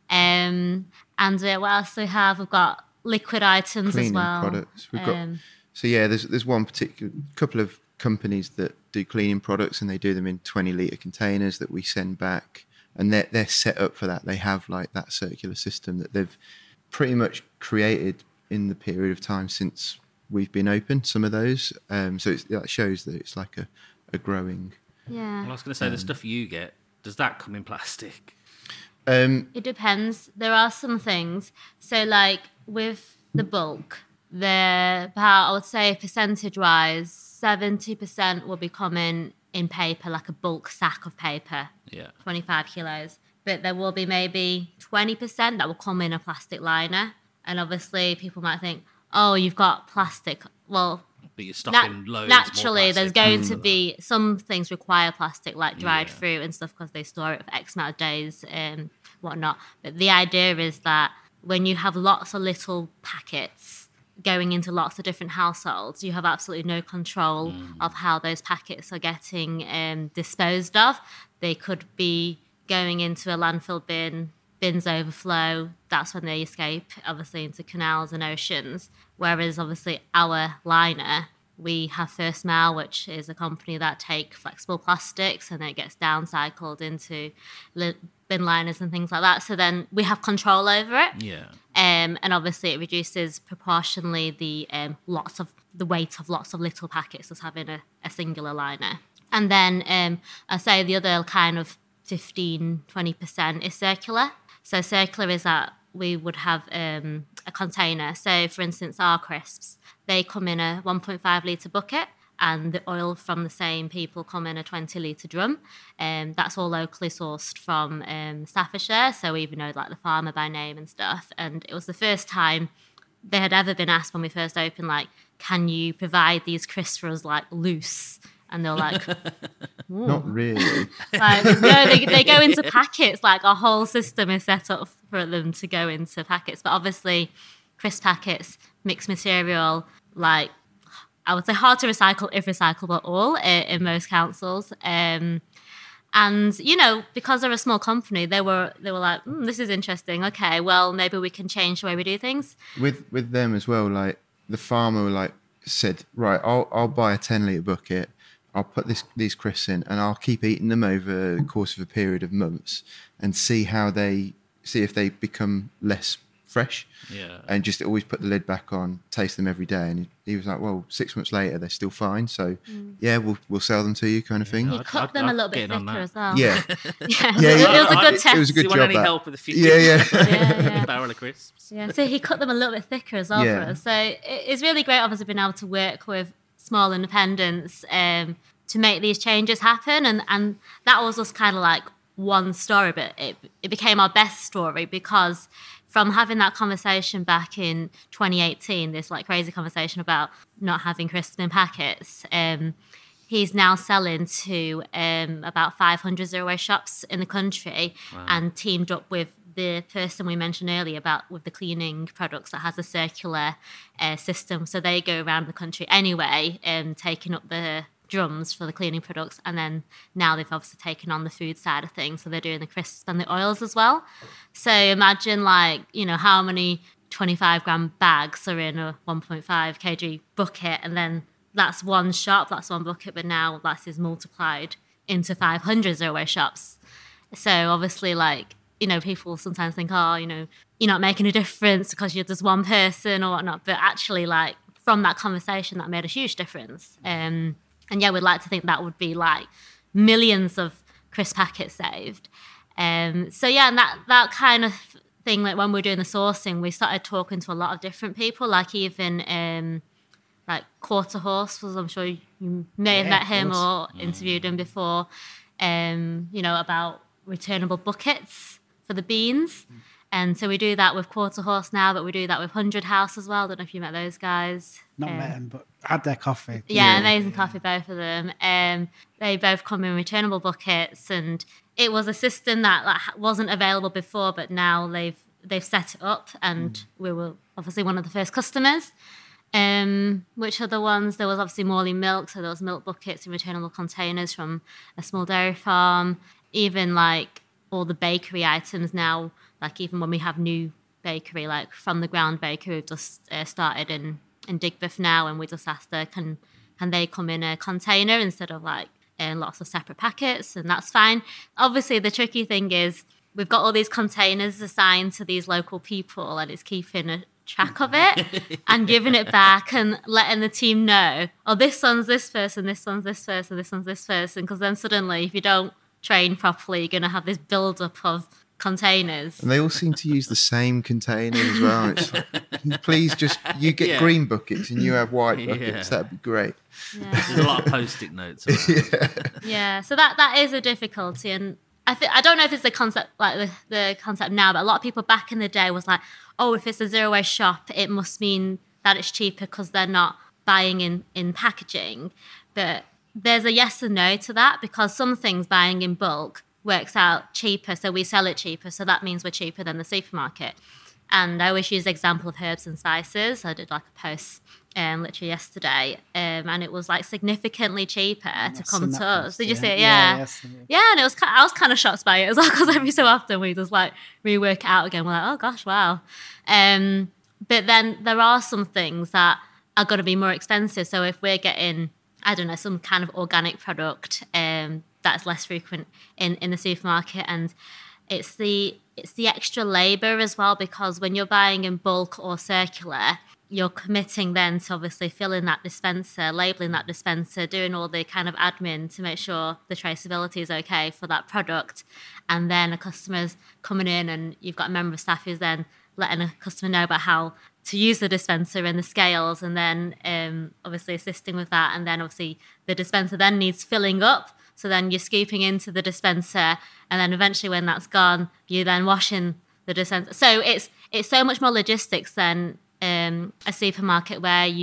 Speaker 1: Um, and uh, what else do we have? We've got liquid items as
Speaker 4: Cleaning
Speaker 1: well.
Speaker 4: products. We've got
Speaker 1: Um,
Speaker 4: so yeah. There's there's one particular couple of companies that do cleaning products, and they do them in twenty litre containers that we send back, and they're they're set up for that. They have like that circular system that they've pretty much created in the period of time since we've been open. Some of those, um, so it's, that shows that it's like a, a growing.
Speaker 1: yeah.
Speaker 5: Well, I was going to say, the stuff you get, does that come in plastic?
Speaker 4: Um,
Speaker 1: It depends. There are some things. So, like with the bulk, there about I would say percentage wise, seventy percent will be coming in paper, like a bulk sack of paper,
Speaker 5: Yeah.
Speaker 1: twenty-five kilos. But there will be maybe twenty percent that will come in a plastic liner. And obviously, people might think, "Oh, you've got plastic." Well,
Speaker 5: But you're
Speaker 1: Nat-
Speaker 5: stocking loads more
Speaker 1: naturally, there's
Speaker 5: plastic
Speaker 1: going
Speaker 5: after
Speaker 1: to
Speaker 5: that.
Speaker 1: be some things require plastic, like dried
Speaker 5: Yeah.
Speaker 1: fruit and stuff, because they store it for X amount of days and whatnot. But the idea is that when you have lots of little packets going into lots of different households, you have absolutely no control
Speaker 5: Mm.
Speaker 1: of how those packets are getting um, disposed of. They could be going into a landfill bin. Bins overflow, that's when they escape, obviously, into canals and oceans. Whereas, obviously, our liner, we have First Mile, which is a company that take flexible plastics and then it gets downcycled into li- bin liners and things like that. So then we have control over it.
Speaker 5: Yeah.
Speaker 1: Um, and obviously, it reduces proportionally the um, lots of the weight of lots of little packets as having a, a singular liner. And then um, I say the other kind of fifteen, twenty percent is circular. So circular is that we would have um, a container. So for instance, our crisps, they come in a one point five litre bucket, and the oil from the same people come in a twenty litre drum. Um, that's all locally sourced from um, Staffordshire. So we even know like the farmer by name and stuff. And it was the first time they had ever been asked when we first opened, like, can you provide these crisps for us like loose? And they're like, ooh.
Speaker 4: Not really.
Speaker 1: Like, no, they, they go into packets. Like a whole system is set up for them to go into packets. But obviously, crisp packets, mixed material, like I would say hard to recycle, if recyclable at all, in, in most councils. Um, and you know, because they're a small company, they were they were like, mm, this is interesting. Okay, well maybe we can change the way we do things.
Speaker 4: With with them as well, like the farmer like said, right, I'll I'll buy a ten litre bucket. I'll put this these crisps in, and I'll keep eating them over the course of a period of months, and see how they see if they become less fresh.
Speaker 5: Yeah.
Speaker 4: And just always put the lid back on, taste them every day. And he, he was like, well, six months later they're still fine. So
Speaker 1: Mm.
Speaker 4: yeah, we'll we'll sell them to you, kind of thing.
Speaker 1: He
Speaker 5: I'd-
Speaker 1: cut
Speaker 5: I'd-
Speaker 1: them a
Speaker 5: I'd
Speaker 1: little bit
Speaker 5: get in on
Speaker 1: thicker
Speaker 5: that.
Speaker 1: as well.
Speaker 4: Yeah,
Speaker 1: yeah,
Speaker 4: Yeah,
Speaker 1: it,
Speaker 4: yeah.
Speaker 1: was a good
Speaker 4: It-
Speaker 1: test.
Speaker 4: it was a good
Speaker 5: Do you want
Speaker 4: job.
Speaker 5: any
Speaker 4: that.
Speaker 5: help with the future?
Speaker 4: Yeah, yeah.
Speaker 1: Yeah, yeah.
Speaker 5: Barrel of crisps.
Speaker 1: Yeah, so he cut them a little bit thicker as well
Speaker 4: Yeah.
Speaker 1: for us. So it- it's really great, obviously, being able to work with small independents um, to make these changes happen. And, and that was just kind of like one story, but it, it became our best story because from having that conversation back in twenty eighteen, this like crazy conversation about not having crisps in packets, um, he's now selling to um, about five hundred zero waste shops in the country and teamed up with the person we mentioned earlier about with the cleaning products that has a circular uh, system. So they go around the country anyway, um, taking up the drums for the cleaning products. And then now they've obviously taken on the food side of things. So they're doing the crisps and the oils as well. So imagine like, you know, how many twenty-five gram bags are in a one point five kilogram bucket. And then that's one shop, that's one bucket. But now that is multiplied into five hundred zero waste shops. So obviously like, you know, people sometimes think, oh, you know, you're not making a difference because you're just one person or whatnot. But actually, like, from that conversation, that made a huge difference. Um, and yeah, we'd like to think that would be like millions of crisp packets saved. Um, so yeah, and that, that kind of thing, like when we were doing the sourcing, we started talking to a lot of different people, like even um, like Quarter Horse was, I'm sure you may have
Speaker 2: Yeah,
Speaker 1: met
Speaker 2: of
Speaker 1: him
Speaker 2: course.
Speaker 1: or interviewed him before, um, you know, about returnable buckets for the beans. And so we do that with Quarter Horse now, but we do that with Hundred House as well. I don't know if you met those guys.
Speaker 2: Not
Speaker 1: Um,
Speaker 2: met them, but had their coffee.
Speaker 1: Yeah,
Speaker 4: Yeah.
Speaker 1: amazing coffee, both of them. Um, they both come in returnable buckets, and it was a system that like, wasn't available before, but now they've they've set it up, and we were obviously one of the first customers. Um, which other ones? There was obviously Morley Milk, so there was milk buckets in returnable containers from a small dairy farm. Even like all the bakery items now, like even when we have new bakery, like from the ground bakery, we've just uh, started in in Digbeth now, and we just asked her, can can they come in a container instead of like in lots of separate packets, and that's fine. Obviously, the tricky thing is we've got all these containers assigned to these local people, and it's keeping a track of it and giving it back and letting the team know, oh, this one's this person, this one's this person, this one's this person, because then suddenly, if you don't train properly, you're going to have this build-up of containers.
Speaker 4: And they all seem to use the same container as well. It's like, can you please just, you get
Speaker 5: Yeah.
Speaker 4: green buckets and you have white
Speaker 5: Yeah.
Speaker 4: buckets. That'd be great.
Speaker 1: Yeah.
Speaker 5: There's a lot of post-it notes. around.
Speaker 1: Yeah, so that that is a difficulty, and I think I don't know if it's the concept like the, the concept now, but a lot of people back in the day was like, oh, if it's a zero waste shop, it must mean that it's cheaper because they're not buying in in packaging. But there's a yes and no to that, because some things buying in bulk works out cheaper, so we sell it cheaper, so that means we're cheaper than the supermarket. And I always use the example of herbs and spices. I did like a post um, literally yesterday, um, and it was like significantly cheaper to
Speaker 2: I've
Speaker 1: come
Speaker 2: seen
Speaker 1: to
Speaker 2: that
Speaker 1: us.
Speaker 2: post,
Speaker 1: Did you
Speaker 2: yeah.
Speaker 1: see it?
Speaker 2: Yeah,
Speaker 1: Yeah.
Speaker 2: yeah, I've seen it.
Speaker 1: Yeah, and it was ki- I was kind of shocked by it as well, because every so often we just like rework it out again. We're like, oh gosh, wow. Um, but then there are some things that are going to be more expensive. So if we're getting, I don't know, some kind of organic product um, that's less frequent in, in the supermarket, and it's the it's the extra labour as well, because when you're buying in bulk or circular, you're committing then to obviously filling that dispenser, labelling that dispenser, doing all the kind of admin to make sure the traceability is okay for that product. And then a customer's coming in and you've got a member of staff who's then letting a customer know about how to use the dispenser and the scales, and then um, obviously assisting with that. And then obviously the dispenser then needs filling up. So then you're scooping into the dispenser, and then eventually when that's gone, you're then washing the dispenser. So it's it's so much more logistics than um, a supermarket where you've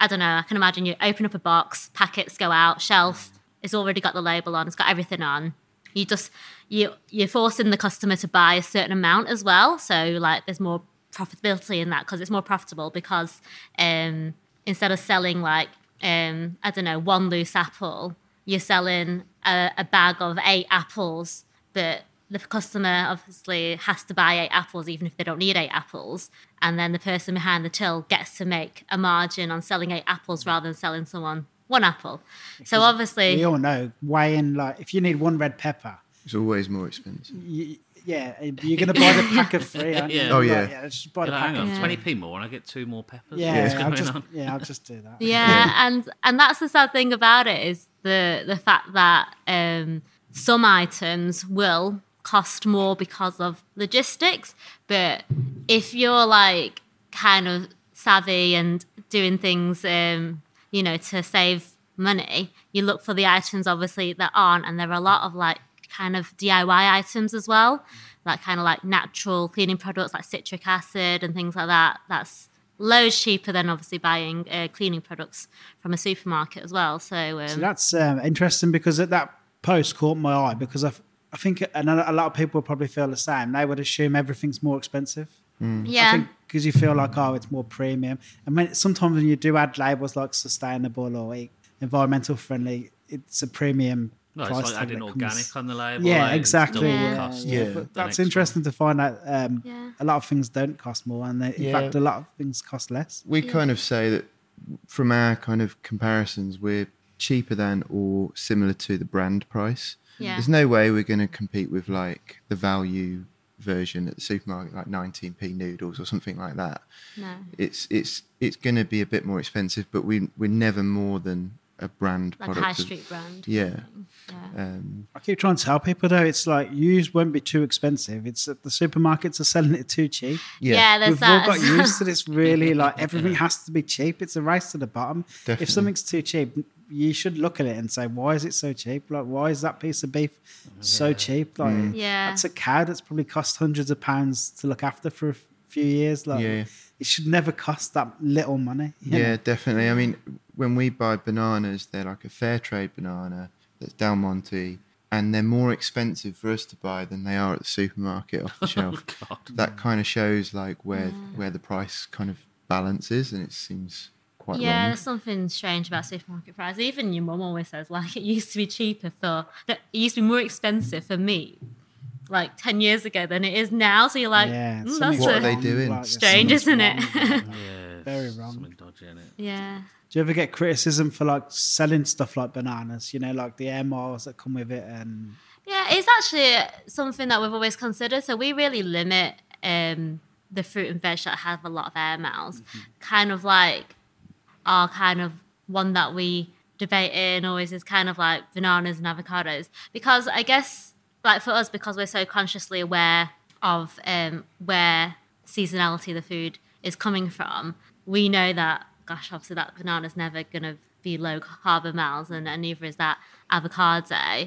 Speaker 1: I don't know, I can imagine you open up a box, packets go out, shelf, it's already got the label on, it's got everything on. You just, you, you're forcing the customer to buy a certain amount as well. So like there's more profitability in that because it's more profitable because um, instead of selling like, um, I don't know, one loose apple, you're selling a, a bag of eight apples, but the customer obviously has to buy eight apples even if they don't need eight apples. And then the person behind the till gets to make a margin on selling eight apples rather than selling someone one apple. So obviously...
Speaker 2: We all know, weighing, like, if you need one red pepper...
Speaker 4: It's always more expensive.
Speaker 2: You, yeah, you're going to buy the pack of three, aren't you?
Speaker 5: Yeah.
Speaker 4: Oh,
Speaker 2: Like,
Speaker 4: yeah.
Speaker 2: yeah, just buy the
Speaker 5: You're like,
Speaker 2: pack
Speaker 5: hang on,
Speaker 2: of
Speaker 5: twenty p more and I get two more peppers.
Speaker 2: Yeah,
Speaker 5: What's
Speaker 2: I'll
Speaker 5: going
Speaker 2: just,
Speaker 5: on?
Speaker 2: yeah, I'll just do that.
Speaker 1: Yeah, and and that's the sad thing about it is the the fact that um, some items will cost more because of logistics, but if you're like kind of savvy and doing things, um, you know, to save money, you look for the items obviously that aren't, and there are a lot of like kind of D I Y items as well, like kind of like natural cleaning products like citric acid and things like that. That's loads cheaper than obviously buying uh, cleaning products from a supermarket as well. So, um,
Speaker 2: So that's um, interesting because at that post caught my eye because I, I think and a lot of people probably feel the same. They would assume everything's more expensive.
Speaker 1: yeah,
Speaker 2: I think because you feel like, oh, it's more premium. And when sometimes when you do add labels like sustainable or e- environmental friendly, it's a premium
Speaker 5: No,
Speaker 2: price
Speaker 5: it's like
Speaker 2: tag
Speaker 5: adding
Speaker 2: that
Speaker 5: organic
Speaker 2: comes-
Speaker 5: on the label.
Speaker 2: Yeah,
Speaker 5: like, it's
Speaker 2: exactly.
Speaker 5: double
Speaker 2: Yeah,
Speaker 5: the cost
Speaker 2: yeah.
Speaker 5: of
Speaker 2: But
Speaker 5: the
Speaker 2: that's
Speaker 5: next
Speaker 2: interesting to find out. Um,
Speaker 1: Yeah.
Speaker 2: A lot of things don't cost more, and they, in
Speaker 4: Yeah.
Speaker 2: fact, a lot of things cost less.
Speaker 4: We kind of say that from our kind of comparisons, we're cheaper than or similar to the brand price.
Speaker 1: yeah,
Speaker 4: There's no way we're going to compete with like the value version at the supermarket, like nineteen p noodles or something like that.
Speaker 1: no,
Speaker 4: It's it's it's going to be a bit more expensive, but we we're never more than a brand
Speaker 1: like
Speaker 4: product.
Speaker 1: high
Speaker 4: of-
Speaker 1: street brand.
Speaker 4: Yeah.
Speaker 1: Yeah.
Speaker 4: Um,
Speaker 2: I keep trying to tell people though, it's like used won't be too expensive. It's that the supermarkets are selling it too cheap.
Speaker 4: yeah.
Speaker 1: Yeah, there's
Speaker 2: We've
Speaker 1: that.
Speaker 2: all got
Speaker 1: as well.
Speaker 2: used to this. Really, like everything has to be cheap. It's a race to the bottom.
Speaker 4: Definitely.
Speaker 2: If something's too cheap, you should look at it and say, "Why is it so cheap? Like, why is that piece of beef so cheap? Like,
Speaker 1: Yeah.
Speaker 2: that's a cow that's probably cost hundreds of pounds to look after for a f- few years. Like,
Speaker 4: Yeah.
Speaker 2: it should never cost that little money. you
Speaker 4: Yeah,
Speaker 2: know?
Speaker 4: definitely. I mean, when we buy bananas, they're like a fair trade banana that's Del Monte, and they're more expensive for us to buy than they are at the supermarket off the shelf.
Speaker 5: God.
Speaker 4: That kind of shows like where where the price kind of balance is, and it seems quite
Speaker 1: Yeah,
Speaker 4: wrong.
Speaker 1: there's something strange about supermarket prices. Even your mum always says, like, it used to be cheaper for, no, it used to be more expensive for meat, like ten years ago than it is now. So you're like,
Speaker 2: yeah.
Speaker 1: mm,
Speaker 2: something's
Speaker 1: that's
Speaker 4: What
Speaker 1: a,
Speaker 4: are they
Speaker 2: wrong,
Speaker 4: doing?
Speaker 2: like, there's
Speaker 1: Strange,
Speaker 2: something
Speaker 1: isn't it?
Speaker 2: wrong.
Speaker 5: Yeah,
Speaker 2: Very
Speaker 5: it's
Speaker 2: wrong.
Speaker 5: Something dodgy in it.
Speaker 1: yeah.
Speaker 2: Do you ever get criticism for like selling stuff like bananas? You know, like the air miles that come with it, and
Speaker 1: Yeah, it's actually something that we've always considered. So we really limit um, the fruit and veg that have a lot of air miles. Kind of like our kind of one that we debate in always is kind of like bananas and avocados. Because I guess, like for us, because we're so consciously aware of um, where seasonality of the food is coming from, we know that, gosh, obviously that banana's never going to be low carbon miles, and, and neither is that avocado.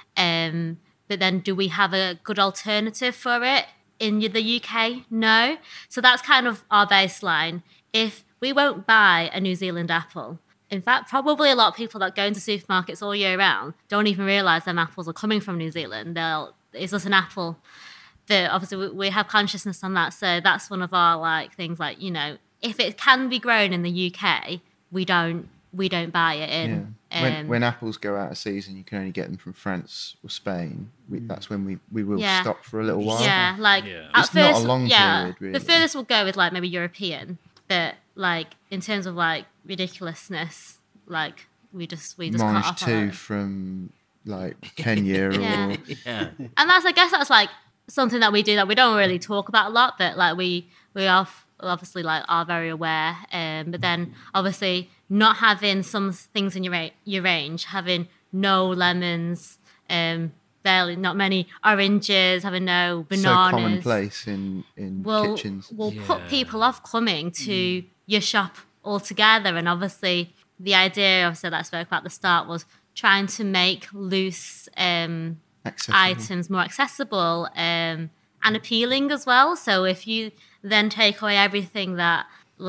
Speaker 1: Um, but then do we have a good alternative for it in the U K? No. So that's kind of our baseline. If we won't buy a New Zealand apple, in fact, probably a lot of people that go into supermarkets all year round don't even realise them apples are coming from New Zealand. They'll, it's just an apple. But obviously we, we have consciousness on that. So that's one of our like things like, you know, if it can be grown in the U K, we don't we don't buy it
Speaker 4: Yeah.
Speaker 1: in.
Speaker 4: When,
Speaker 1: um,
Speaker 4: when apples go out of season, you can only get them from France or Spain. We, that's when we, we will
Speaker 1: Yeah.
Speaker 4: stop for a little while.
Speaker 1: Yeah, like
Speaker 5: Yeah.
Speaker 1: at
Speaker 4: It's not a
Speaker 1: first,
Speaker 4: long
Speaker 1: yeah,
Speaker 4: period, really.
Speaker 1: the furthest we'll go with like maybe European, but like in terms of like ridiculousness, like we just we just cut
Speaker 4: Minus
Speaker 1: off on
Speaker 4: two
Speaker 1: it.
Speaker 4: from like Kenya
Speaker 1: Yeah.
Speaker 4: or
Speaker 5: Yeah.
Speaker 1: And that's I guess that's like something that we do that we don't really talk about a lot, but like we we are f- obviously like are very aware. Um, but then obviously not having some things in your ra- your range, having no lemons, um, barely not many oranges, having no
Speaker 4: so
Speaker 1: bananas.
Speaker 4: commonplace in, in
Speaker 1: will
Speaker 4: kitchens.
Speaker 1: will
Speaker 5: Yeah.
Speaker 1: put people off coming to your shop altogether. And obviously, the idea, obviously, that I spoke about at the start was trying to make loose um,
Speaker 4: Accessible.
Speaker 1: items more accessible um, and appealing as well. So if you then take away everything that like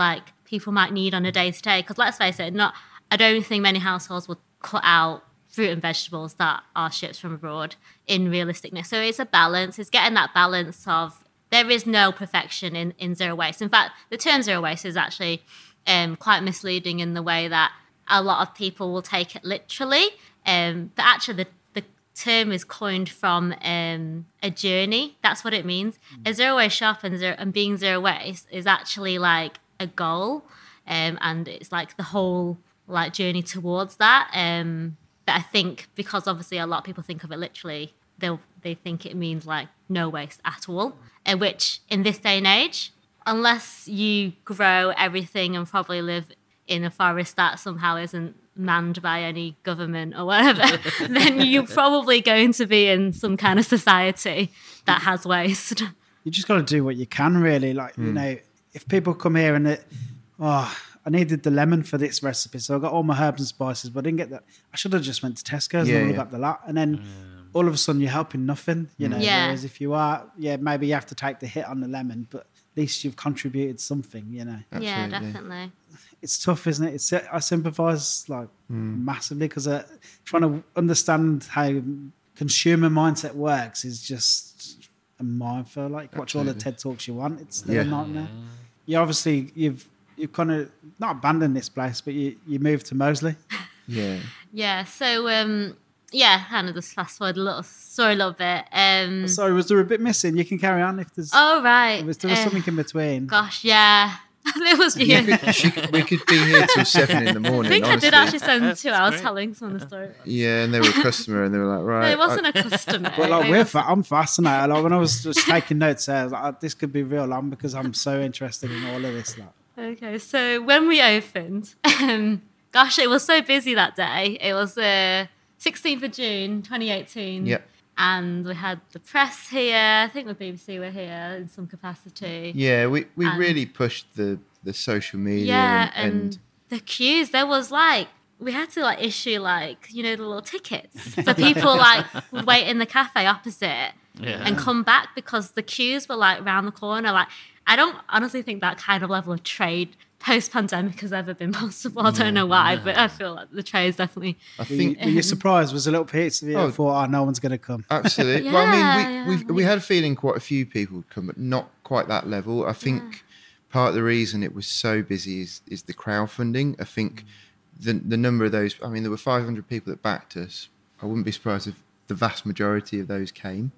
Speaker 1: people might need on a day to day. Because let's face it, not I don't think many households would cut out fruit and vegetables that are shipped from abroad in realisticness. So it's a balance. It's getting that balance of there is no perfection in, in zero waste. In fact, the term zero waste is actually um, quite misleading in the way that a lot of people will take it literally. Um, but actually, the, the term is coined from um, a journey. That's what it means. Mm. A zero waste shop and, zero, and being zero waste is actually like a goal. Um, and it's like the whole like journey towards that. Um, but I think because obviously a lot of people think of it literally, they they think it means like no waste at all. Uh, which in this day and age, unless you grow everything and probably live in a forest that somehow isn't manned by any government or whatever, then you're probably going to be in some kind of society that has waste.
Speaker 2: You just got to do what you can, really. Like, mm. you know, if people come here and it, oh, I needed the lemon for this recipe, so I got all my herbs and spices, but I didn't get that. I should have just went to Tesco's
Speaker 4: yeah,
Speaker 2: and
Speaker 4: yeah.
Speaker 2: got the lot, and then mm. all of a sudden you're helping nothing, you know.
Speaker 1: Yeah.
Speaker 2: Whereas if you are, yeah, maybe you have to take the hit on the lemon, but at least you've contributed something, you know.
Speaker 4: Absolutely.
Speaker 1: Yeah, definitely.
Speaker 2: It's tough, isn't it? It's I sympathise like
Speaker 4: mm.
Speaker 2: massively because uh, trying to understand how consumer mindset works is just a minefield. Like watch all the TED Talks you want, it's still
Speaker 4: yeah.
Speaker 2: a nightmare. You obviously you've you've kind of not abandoned this place, but you you moved to Moseley.
Speaker 4: Yeah.
Speaker 1: Yeah. So um, yeah, kind of just fast forward a little story a little bit. Um,
Speaker 2: Sorry, was there a bit missing? You can carry on if there's.
Speaker 1: oh right.
Speaker 2: Was there was
Speaker 1: Uh,
Speaker 2: something in between?
Speaker 1: Gosh, yeah. It was you.
Speaker 4: We could, she, we could be here till seven in the morning.
Speaker 1: I think
Speaker 4: honestly.
Speaker 1: I did actually spend two hours
Speaker 5: great.
Speaker 1: telling some of the story.
Speaker 4: Yeah, and they were a customer, and they were like,
Speaker 1: No,
Speaker 4: right.
Speaker 1: it wasn't
Speaker 4: I,
Speaker 1: a customer.
Speaker 2: But like
Speaker 1: It
Speaker 2: we're,
Speaker 1: was-
Speaker 2: fa- I'm fascinated. Like when I was just taking notes, I was like, oh, this could be real long because I'm so interested in all of this. Like,
Speaker 1: Okay, so when we opened, um, gosh, it was so busy that day. It was the sixteenth of June, twenty eighteen.
Speaker 4: Yep.
Speaker 1: And we had the press here. I think the B B C were here in some capacity.
Speaker 4: yeah, we, we
Speaker 1: And-
Speaker 4: really pushed the, the social media.
Speaker 1: Yeah,
Speaker 4: and,
Speaker 1: and,
Speaker 4: and
Speaker 1: the queues, there was like, we had to like issue like, you know, the little tickets. So people like would wait in the cafe opposite
Speaker 5: Yeah.
Speaker 1: and come back because the queues were like round the corner. Like, I don't honestly think that kind of level of trade post-pandemic has ever been possible. I don't know why, but I feel like the trade is definitely...
Speaker 4: I
Speaker 2: were,
Speaker 4: think
Speaker 2: you, were you surprised? Was a little piece of you
Speaker 4: Oh.
Speaker 2: thought, oh, no one's going to come?
Speaker 4: Absolutely. well, I mean,
Speaker 1: Yeah,
Speaker 4: we
Speaker 1: yeah.
Speaker 4: we we had a feeling quite a few people would come, but not quite that level. I think part of the reason it was so busy is is the crowdfunding. I think the the number of those. I mean, there were five hundred people that backed us. I wouldn't be surprised if the vast majority of those came,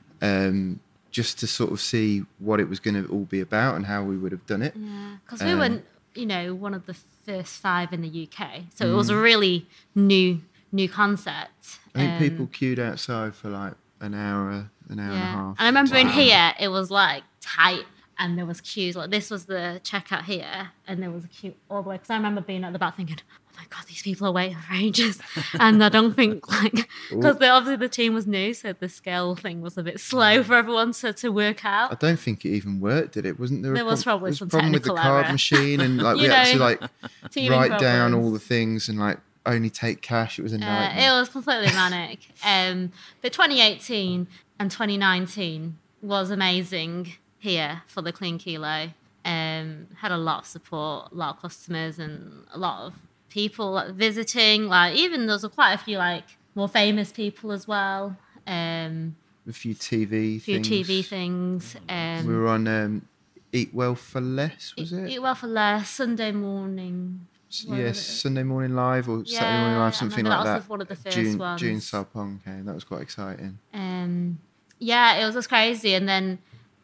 Speaker 4: um, just to sort of see what it was going to all be about and how we would have done it.
Speaker 1: Yeah, because we
Speaker 4: Um,
Speaker 1: were, you know, one of the first five in the U K. So it was a really new new concept.
Speaker 4: I think
Speaker 1: Um,
Speaker 4: people queued outside for like an hour, an hour and a
Speaker 1: Yeah.
Speaker 4: half.
Speaker 1: And I remember in
Speaker 4: Wow.
Speaker 1: here, it was like tight and there was queues. Like this was the checkout here and there was a queue all the way. Because I remember being at the back thinking, oh my God, these people are waiting for ages. And I don't think like, because obviously the team was new, so the scale thing was a bit slow for everyone to, to work
Speaker 4: I
Speaker 1: out.
Speaker 4: don't think it even worked, did it? Wasn't there?
Speaker 1: There
Speaker 4: a
Speaker 1: was
Speaker 4: prob-
Speaker 1: probably
Speaker 4: there was
Speaker 1: some
Speaker 4: a problem with the
Speaker 1: technical
Speaker 4: card
Speaker 1: error.
Speaker 4: machine, and like
Speaker 1: You
Speaker 4: we had to
Speaker 1: know,
Speaker 4: like
Speaker 1: Teething
Speaker 4: write down
Speaker 1: problems.
Speaker 4: all the things and like only take cash. It was a
Speaker 1: Uh,
Speaker 4: nightmare.
Speaker 1: it was completely manic. Um, but twenty eighteen and twenty nineteen was amazing here for the Clean Kilo. Um, had a lot of support, a lot of customers, and a lot of people like, visiting. Like even there was quite a few like more famous people as well. Um,
Speaker 4: a few T V
Speaker 1: a few
Speaker 4: things.
Speaker 1: T V things. Um,
Speaker 4: We were on um, Eat Well for Less, was
Speaker 1: Eat,
Speaker 4: it?
Speaker 1: Eat Well for Less, Sunday morning.
Speaker 4: S-
Speaker 1: what
Speaker 4: yes,
Speaker 1: was it?
Speaker 4: Sunday Morning Live or Saturday Morning
Speaker 1: Yeah, I
Speaker 4: Live, something
Speaker 1: remember
Speaker 4: like
Speaker 1: that
Speaker 4: that.
Speaker 1: was one of the first
Speaker 4: June,
Speaker 1: ones.
Speaker 4: June Sarpong came. That was quite exciting.
Speaker 1: Um, yeah, it was just crazy. And then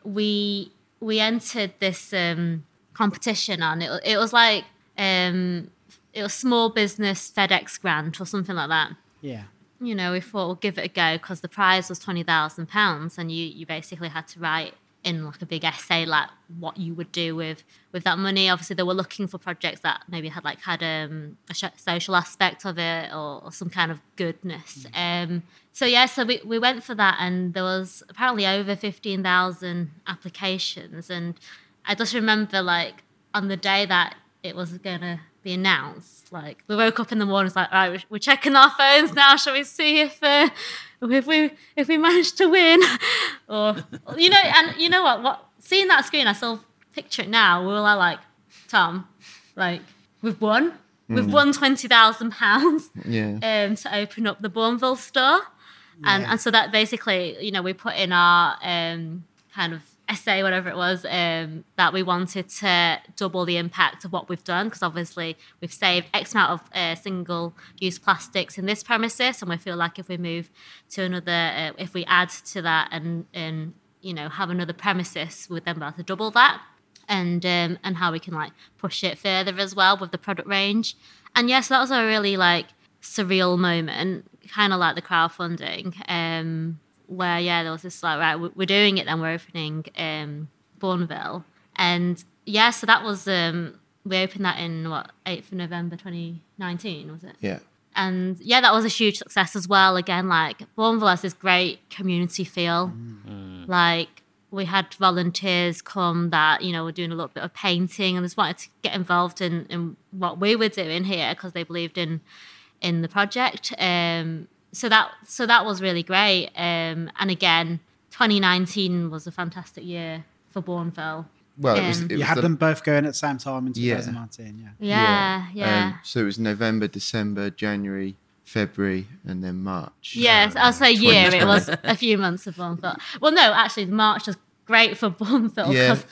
Speaker 1: we we entered this um, competition on it. It was like um, it was small business FedEx grant or something like that.
Speaker 2: Yeah.
Speaker 1: You know, we thought we'll give it a go because the prize was twenty thousand pounds, and you you basically had to write in like a big essay like what you would do with with that money. Obviously they were looking for projects that maybe had like had um, a sh- social aspect of it or, or some kind of goodness. Um, so yeah, so we, we went for that, and there was apparently over fifteen thousand applications. And I just remember like on the day that it was gonna be announced, like we woke up in the morning, it's like, all right, we're, we're checking our phones now, shall we see if uh, if we if we managed to win, or you know, and you know what? What seeing that screen, I still picture it now. We were all like, Tom, like we've won. We've won twenty thousand pounds
Speaker 4: Yeah.
Speaker 1: um, to open up the Bourneville store. And
Speaker 2: Yeah.
Speaker 1: and so that basically, you know, we put in our um, kind of essay, whatever it was, um, that we wanted to double the impact of what we've done, because obviously we've saved X amount of uh, single-use plastics in this premises, and we feel like if we move to another, uh, if we add to that and, and, you know, have another premises, we'd then be able to double that. And um, and how we can like push it further as well with the product range. And yes, that was a really like surreal moment, kind of like the crowdfunding, um, where yeah, there was this like, right, we're doing it, then we're opening um, Bourneville, and yeah, so that was um, we opened that in what eighth of November twenty nineteen, was it?
Speaker 4: Yeah.
Speaker 1: And yeah, that was a huge success as well. Again, like Bourneville has this great community feel, like. We had volunteers come that, you know, were doing a little bit of painting and just wanted to get involved in, in what we were doing here because they believed in in the project. Um, so that so that was really great. Um, and again, twenty nineteen was a fantastic year for Bourneville.
Speaker 4: Well, it was.
Speaker 1: Um,
Speaker 4: It
Speaker 2: You
Speaker 4: was
Speaker 2: had
Speaker 4: the,
Speaker 2: them both going at the same time in
Speaker 4: Yeah.
Speaker 2: twenty nineteen, yeah.
Speaker 1: Yeah, yeah.
Speaker 4: Um, so it was November, December, January, February, and then March.
Speaker 1: Yes, I'll say year.
Speaker 4: twenty
Speaker 1: It was a few months of Bourneville. Well, no, actually, March was great for Bourneville
Speaker 4: Yeah.
Speaker 1: because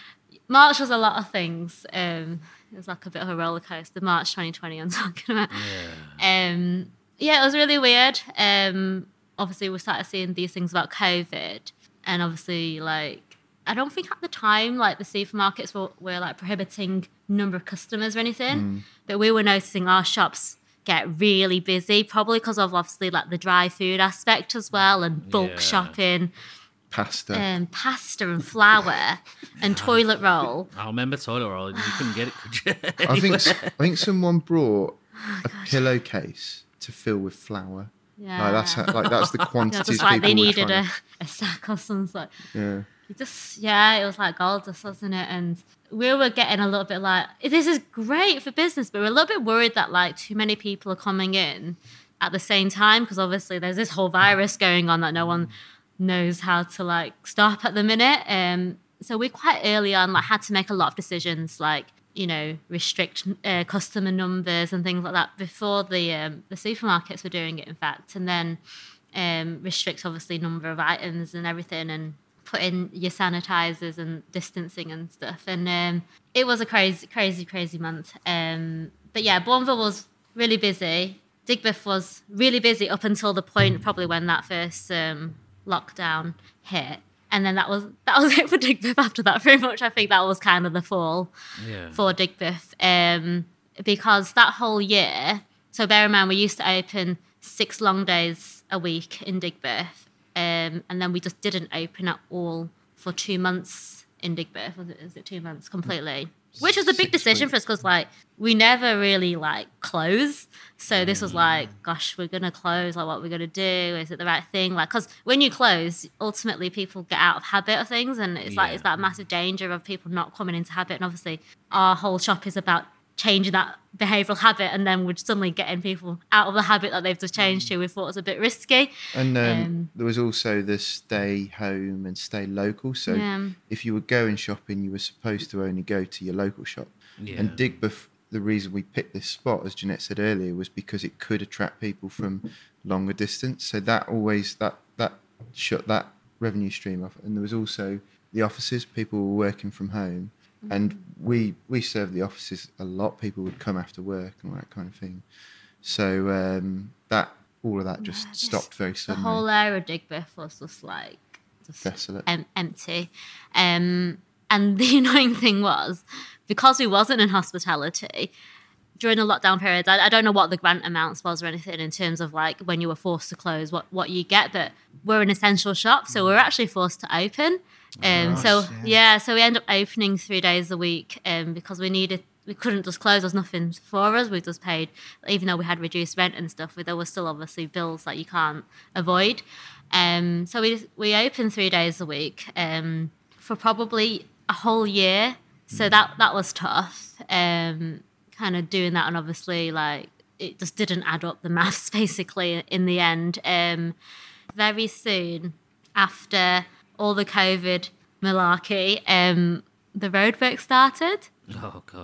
Speaker 1: March was a lot of things. Um, it was like a bit of a roller coaster. March twenty twenty, I'm talking about. Yeah. Um, yeah, it was really weird. Um, obviously, we started seeing these things about COVID, and obviously, like, I don't think at the time, like, the supermarkets were, were like prohibiting number of customers or anything, but we were noticing our shops get really busy, probably because of obviously like the dry food aspect as well, and bulk
Speaker 5: Yeah.
Speaker 1: shopping,
Speaker 4: Pasta.
Speaker 1: and pasta and flour and toilet roll.
Speaker 5: I remember toilet roll. You couldn't get it, could you?
Speaker 4: I think s- I think someone brought a pillowcase to fill with flour.
Speaker 1: Yeah,
Speaker 4: Like that's how, like that's the
Speaker 1: You know,
Speaker 4: quantities
Speaker 1: just like
Speaker 4: people
Speaker 1: they
Speaker 4: were
Speaker 1: needed
Speaker 4: trying
Speaker 1: a,
Speaker 4: to-
Speaker 1: a sack or something. Like,
Speaker 4: Yeah.
Speaker 1: you just yeah, it was like gold dust, wasn't it? And we were getting a little bit like, this is great for business, but we're a little bit worried that like too many people are coming in at the same time, because obviously there's this whole virus going on that no one knows how to like stop at the minute. Um, so we quite early on like had to make a lot of decisions, like, you know, restrict uh, customer numbers and things like that before the um, the supermarkets were doing it, in fact, and then um, restrict obviously number of items and everything, and put in your sanitizers and distancing and stuff. And um, it was a crazy, crazy, crazy month. Um, but yeah, Bourneville was really busy. Digbeth was really busy up until the point probably when that first um, lockdown hit. And then that was that was it for Digbeth after that. Very much, I think that was kind of the fall
Speaker 5: Yeah.
Speaker 1: for Digbeth. Um, because that whole year, so bear in mind, we used to open six long days a week in Digbeth. Um, and then we just didn't open at all for two months in Digbeth. Was it, is it two months completely? Which was a big
Speaker 4: Six
Speaker 1: decision for us because, like, we never really, like, close. So this was
Speaker 4: Mm.
Speaker 1: like, gosh, we're going to close. Like, what we're going to do? Is it the right thing? Like, because when you close, ultimately people get out of habit of things. And it's like,
Speaker 5: Yeah.
Speaker 1: it's that massive danger of people not coming into habit. And obviously, our whole shop is about changing that behavioural habit, and then we're suddenly getting people out of the habit that they've just changed to. We thought it was a bit risky.
Speaker 4: And um,
Speaker 1: Um,
Speaker 4: there was also the stay home and stay local. So
Speaker 1: Yeah.
Speaker 4: if you were going shopping, you were supposed to only go to your local shop.
Speaker 5: Yeah.
Speaker 4: And Digbeth, the reason we picked this spot, as Jeanette said earlier, was because it could attract people from longer distance. So that always that that shut that revenue stream off. And there was also the offices. People were working from home, and we we served the offices a lot. People would come after work and all that kind of thing. So um, that all of that just
Speaker 1: Yeah,
Speaker 4: stopped very
Speaker 1: The
Speaker 4: suddenly.
Speaker 1: whole area of Digbeth was just like just
Speaker 4: Desolate.
Speaker 1: em- empty. Um, and the annoying thing was, because we wasn't in hospitality during the lockdown period, I, I don't know what the grant amounts was or anything in terms of like when you were forced to close, what, what you get, but we're an essential shop, so we're actually forced to open. Um,
Speaker 2: Gosh,
Speaker 1: so
Speaker 2: yeah.
Speaker 1: yeah, so we end up opening three days a week um, because we needed. We couldn't just close. There's nothing for us. We just paid, even though we had reduced rent and stuff. There were still obviously bills that you can't avoid. Um, so we we opened three days a week um, for probably a whole year. So that that was tough. Um, kind of doing that, and obviously like it just didn't add up the maths basically in the end. Um, very soon after all the COVID malarkey, um, the roadwork started.
Speaker 5: Oh God.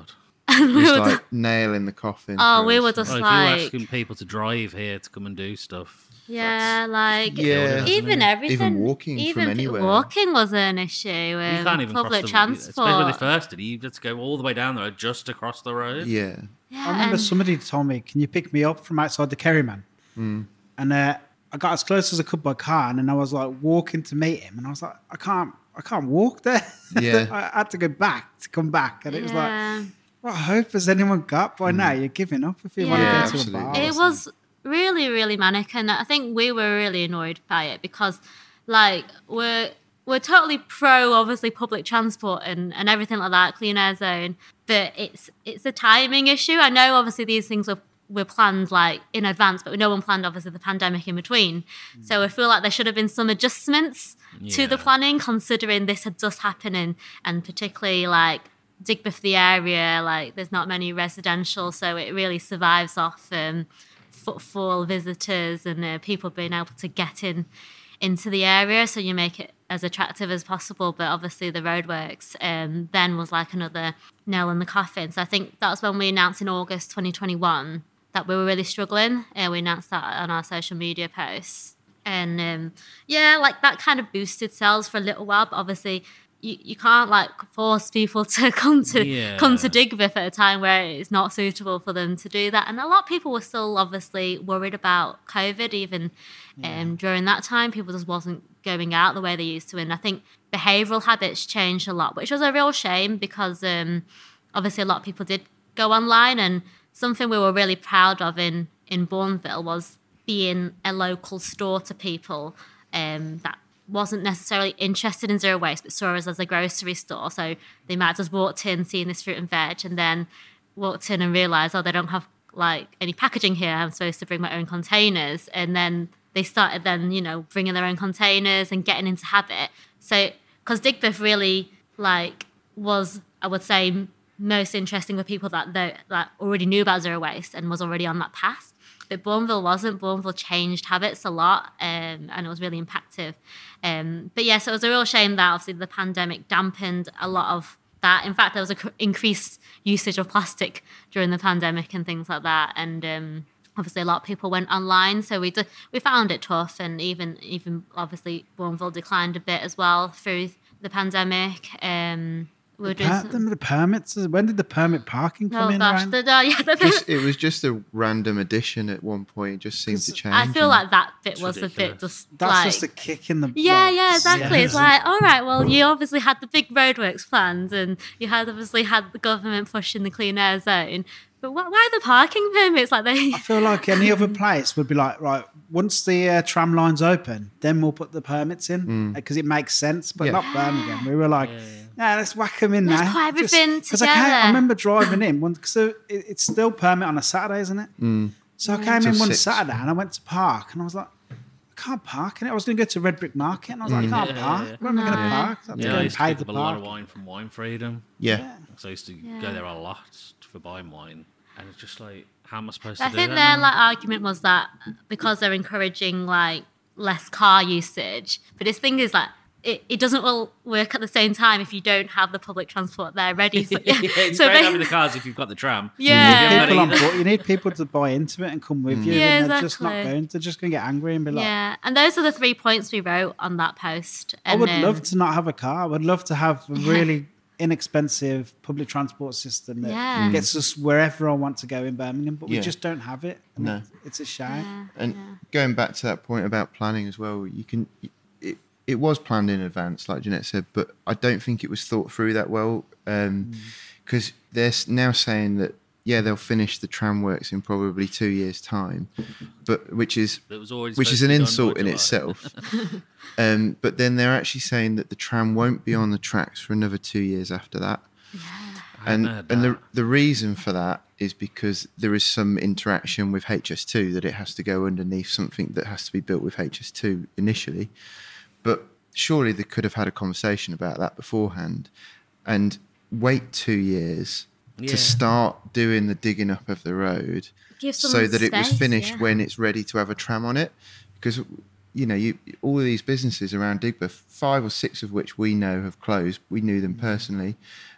Speaker 1: And we
Speaker 4: It's
Speaker 1: were
Speaker 4: like nail in the coffin.
Speaker 1: Oh,
Speaker 4: for
Speaker 1: we
Speaker 4: us.
Speaker 1: were just
Speaker 5: Well, if
Speaker 1: like-
Speaker 5: you're asking people to drive here to come and do stuff,
Speaker 1: yeah, like
Speaker 4: Yeah.
Speaker 1: even everything,
Speaker 4: Even walking from
Speaker 1: even
Speaker 4: anywhere.
Speaker 1: walking was an issue.
Speaker 5: you
Speaker 1: Um,
Speaker 5: can't even
Speaker 1: public
Speaker 5: cross the. Especially when they
Speaker 1: transport.
Speaker 5: first did it, you had to go all the way down the road just to cross the road.
Speaker 4: Yeah.
Speaker 1: Yeah,
Speaker 2: I remember
Speaker 1: and-
Speaker 2: somebody told me, "Can you pick me up from outside the Kerryman?"
Speaker 4: Mm.
Speaker 2: And uh, I got as close as I could by car, and then I was like walking to meet him, and I was like, "I can't, I can't walk there."
Speaker 4: Yeah.
Speaker 2: I had to go back to come back, and it was like,
Speaker 1: yeah.
Speaker 2: "What hope has anyone got by now? You're giving up if you want
Speaker 1: Yeah,
Speaker 2: to go to a
Speaker 4: absolutely.
Speaker 2: bar." or
Speaker 1: It was really, really manic, and I think we were really annoyed by it because, like, we're we're totally pro, obviously, public transport and, and everything like that, clean air zone, but it's it's a timing issue. I know, obviously, these things were were planned like in advance, but no one planned, obviously, the pandemic in between. So I feel like there should have been some adjustments to the
Speaker 5: Yeah.
Speaker 1: planning, considering this had just happened, and, and particularly like Digbeth, the area, like there's not many residential, so it really survives off um, footfall visitors and uh, people being able to get in into the area, so you make it as attractive as possible. But obviously the roadworks um, then was like another nail in the coffin. So I think that's when we announced in August twenty twenty-one that we were really struggling, and we announced that on our social media posts. And um, yeah, like that kind of boosted sales for a little while, but obviously you, you can't like force people to come to
Speaker 5: Yeah.
Speaker 1: come to Digbeth at a time where it's not suitable for them to do that. And a lot of people were still obviously worried about COVID even um, during that time. People just wasn't going out the way they used to. And I think behavioural habits changed a lot, which was a real shame because um, obviously a lot of people did go online, and something we were really proud of in, in Bourneville was being a local store to people um, that wasn't necessarily interested in zero waste, but saw us as a grocery store. So they might have just walked in, seeing this fruit and veg, and then walked in and realised, oh, they don't have like any packaging here. I'm supposed to bring my own containers. And then they started then, you know, bringing their own containers and getting into habit. So, because Digbeth really like was, I would say, most interesting for people that they that already knew about zero waste and was already on that path. But Bourneville wasn't. Bourneville changed habits a lot, um, and it was really impactful. Um, but yeah, so it was a real shame that obviously the pandemic dampened a lot of that. In fact, there was an cr- increased usage of plastic during the pandemic and things like that. And um, obviously a lot of people went online, so we did, we found it tough. And even even obviously Bourneville declined a bit as well through the pandemic. Um, we were
Speaker 2: Per-
Speaker 1: doing some-
Speaker 2: them the permits. When did the permit parking come
Speaker 1: oh
Speaker 2: in?
Speaker 1: gosh,
Speaker 2: around?
Speaker 1: the, uh, yeah, the,
Speaker 4: Just, it was just a random addition at one point. It just seemed to change.
Speaker 1: I feel
Speaker 4: and-
Speaker 1: like that bit
Speaker 5: It's
Speaker 1: was a bit
Speaker 5: ridiculous.
Speaker 1: just
Speaker 2: That's
Speaker 1: like
Speaker 2: just a kick in the.
Speaker 1: yeah,
Speaker 2: like,
Speaker 1: yeah, exactly. It's
Speaker 2: yeah.
Speaker 1: like, all right, well, you obviously had the big roadworks planned, and you had obviously had the government pushing the clean air zone. But wh- why the parking permits? Like they,
Speaker 2: I feel like any other place would be like, right, once the uh, tram line's open, then we'll put the permits in because it makes sense. But
Speaker 4: Yeah.
Speaker 2: not Birmingham. We were like, yeah, let's whack them in
Speaker 1: Let's
Speaker 2: now.
Speaker 1: put everything
Speaker 2: Because I, can't- I
Speaker 1: together.
Speaker 2: remember driving in because it, it's still permit on a Saturday, isn't it? So I came
Speaker 4: Till
Speaker 2: in one
Speaker 4: six.
Speaker 2: Saturday and I went to park and I was like, I can't park in it. I was going to go to Red Brick Market and I was like, I can't
Speaker 5: Yeah,
Speaker 2: park.
Speaker 5: yeah.
Speaker 2: Where am I going to
Speaker 1: No.
Speaker 2: park? I have to
Speaker 5: Yeah,
Speaker 2: go
Speaker 5: I
Speaker 2: and
Speaker 5: used to
Speaker 2: pay
Speaker 5: pick
Speaker 2: the
Speaker 5: up a lot of
Speaker 2: park.
Speaker 5: wine from Wine Freedom.
Speaker 4: Yeah.
Speaker 5: So I used to
Speaker 1: Yeah.
Speaker 5: go there a lot for buying wine, and it's just like, how am I supposed
Speaker 1: I
Speaker 5: to do
Speaker 1: think
Speaker 5: that
Speaker 1: their
Speaker 5: now?
Speaker 1: like argument was that because they're encouraging like less car usage, but this thing is like. It, it doesn't all work at the same time if you don't have the public transport there ready. So,
Speaker 5: yeah, it's
Speaker 1: so
Speaker 5: great
Speaker 1: they-
Speaker 5: having the cars if you've got the tram.
Speaker 1: Yeah.
Speaker 5: If you haven't
Speaker 2: People
Speaker 5: got
Speaker 2: on
Speaker 5: either-
Speaker 2: board, you need people to buy into it and come with you.
Speaker 1: Yeah,
Speaker 2: and they're just not
Speaker 1: exactly.
Speaker 2: going. They're just going to get angry and be like,
Speaker 1: yeah, and those are the three points we wrote on that post.
Speaker 2: I
Speaker 1: And,
Speaker 2: would
Speaker 1: um,
Speaker 2: love to not have a car. I would love to have a really inexpensive public transport system that
Speaker 1: Yeah. Mm.
Speaker 2: gets us wherever I want to go in Birmingham, but we
Speaker 4: Yeah.
Speaker 2: just don't have it. And
Speaker 4: No.
Speaker 2: it's, it's a shame.
Speaker 1: Yeah,
Speaker 4: And
Speaker 1: yeah.
Speaker 4: going back to that point about planning as well, you can it, it was planned in advance, like Jeanette said, but I don't think it was thought through that well. Because they're s- now saying that yeah, they'll finish the tram works in probably two years' time, but which is
Speaker 5: That was already
Speaker 4: which is
Speaker 5: supposed
Speaker 4: an
Speaker 5: to be done
Speaker 4: insult
Speaker 5: by
Speaker 4: in
Speaker 5: July.
Speaker 4: itself. um, but then they're actually saying that the tram won't be on the tracks for another two years after that.
Speaker 5: I
Speaker 4: And
Speaker 5: heard
Speaker 4: and the
Speaker 5: that.
Speaker 4: the reason for that is because there is some interaction with H S two that it has to go underneath something that has to be built with H S two initially. But surely they could have had a conversation about that beforehand and wait two years
Speaker 5: Yeah.
Speaker 4: to start doing the digging up of the road
Speaker 1: Give some
Speaker 4: so that it was
Speaker 1: space,
Speaker 4: finished
Speaker 1: yeah.
Speaker 4: when it's ready to have a tram on it. Because, you know, you all of these businesses around Digbeth, five or six of which we know have closed. We knew them personally.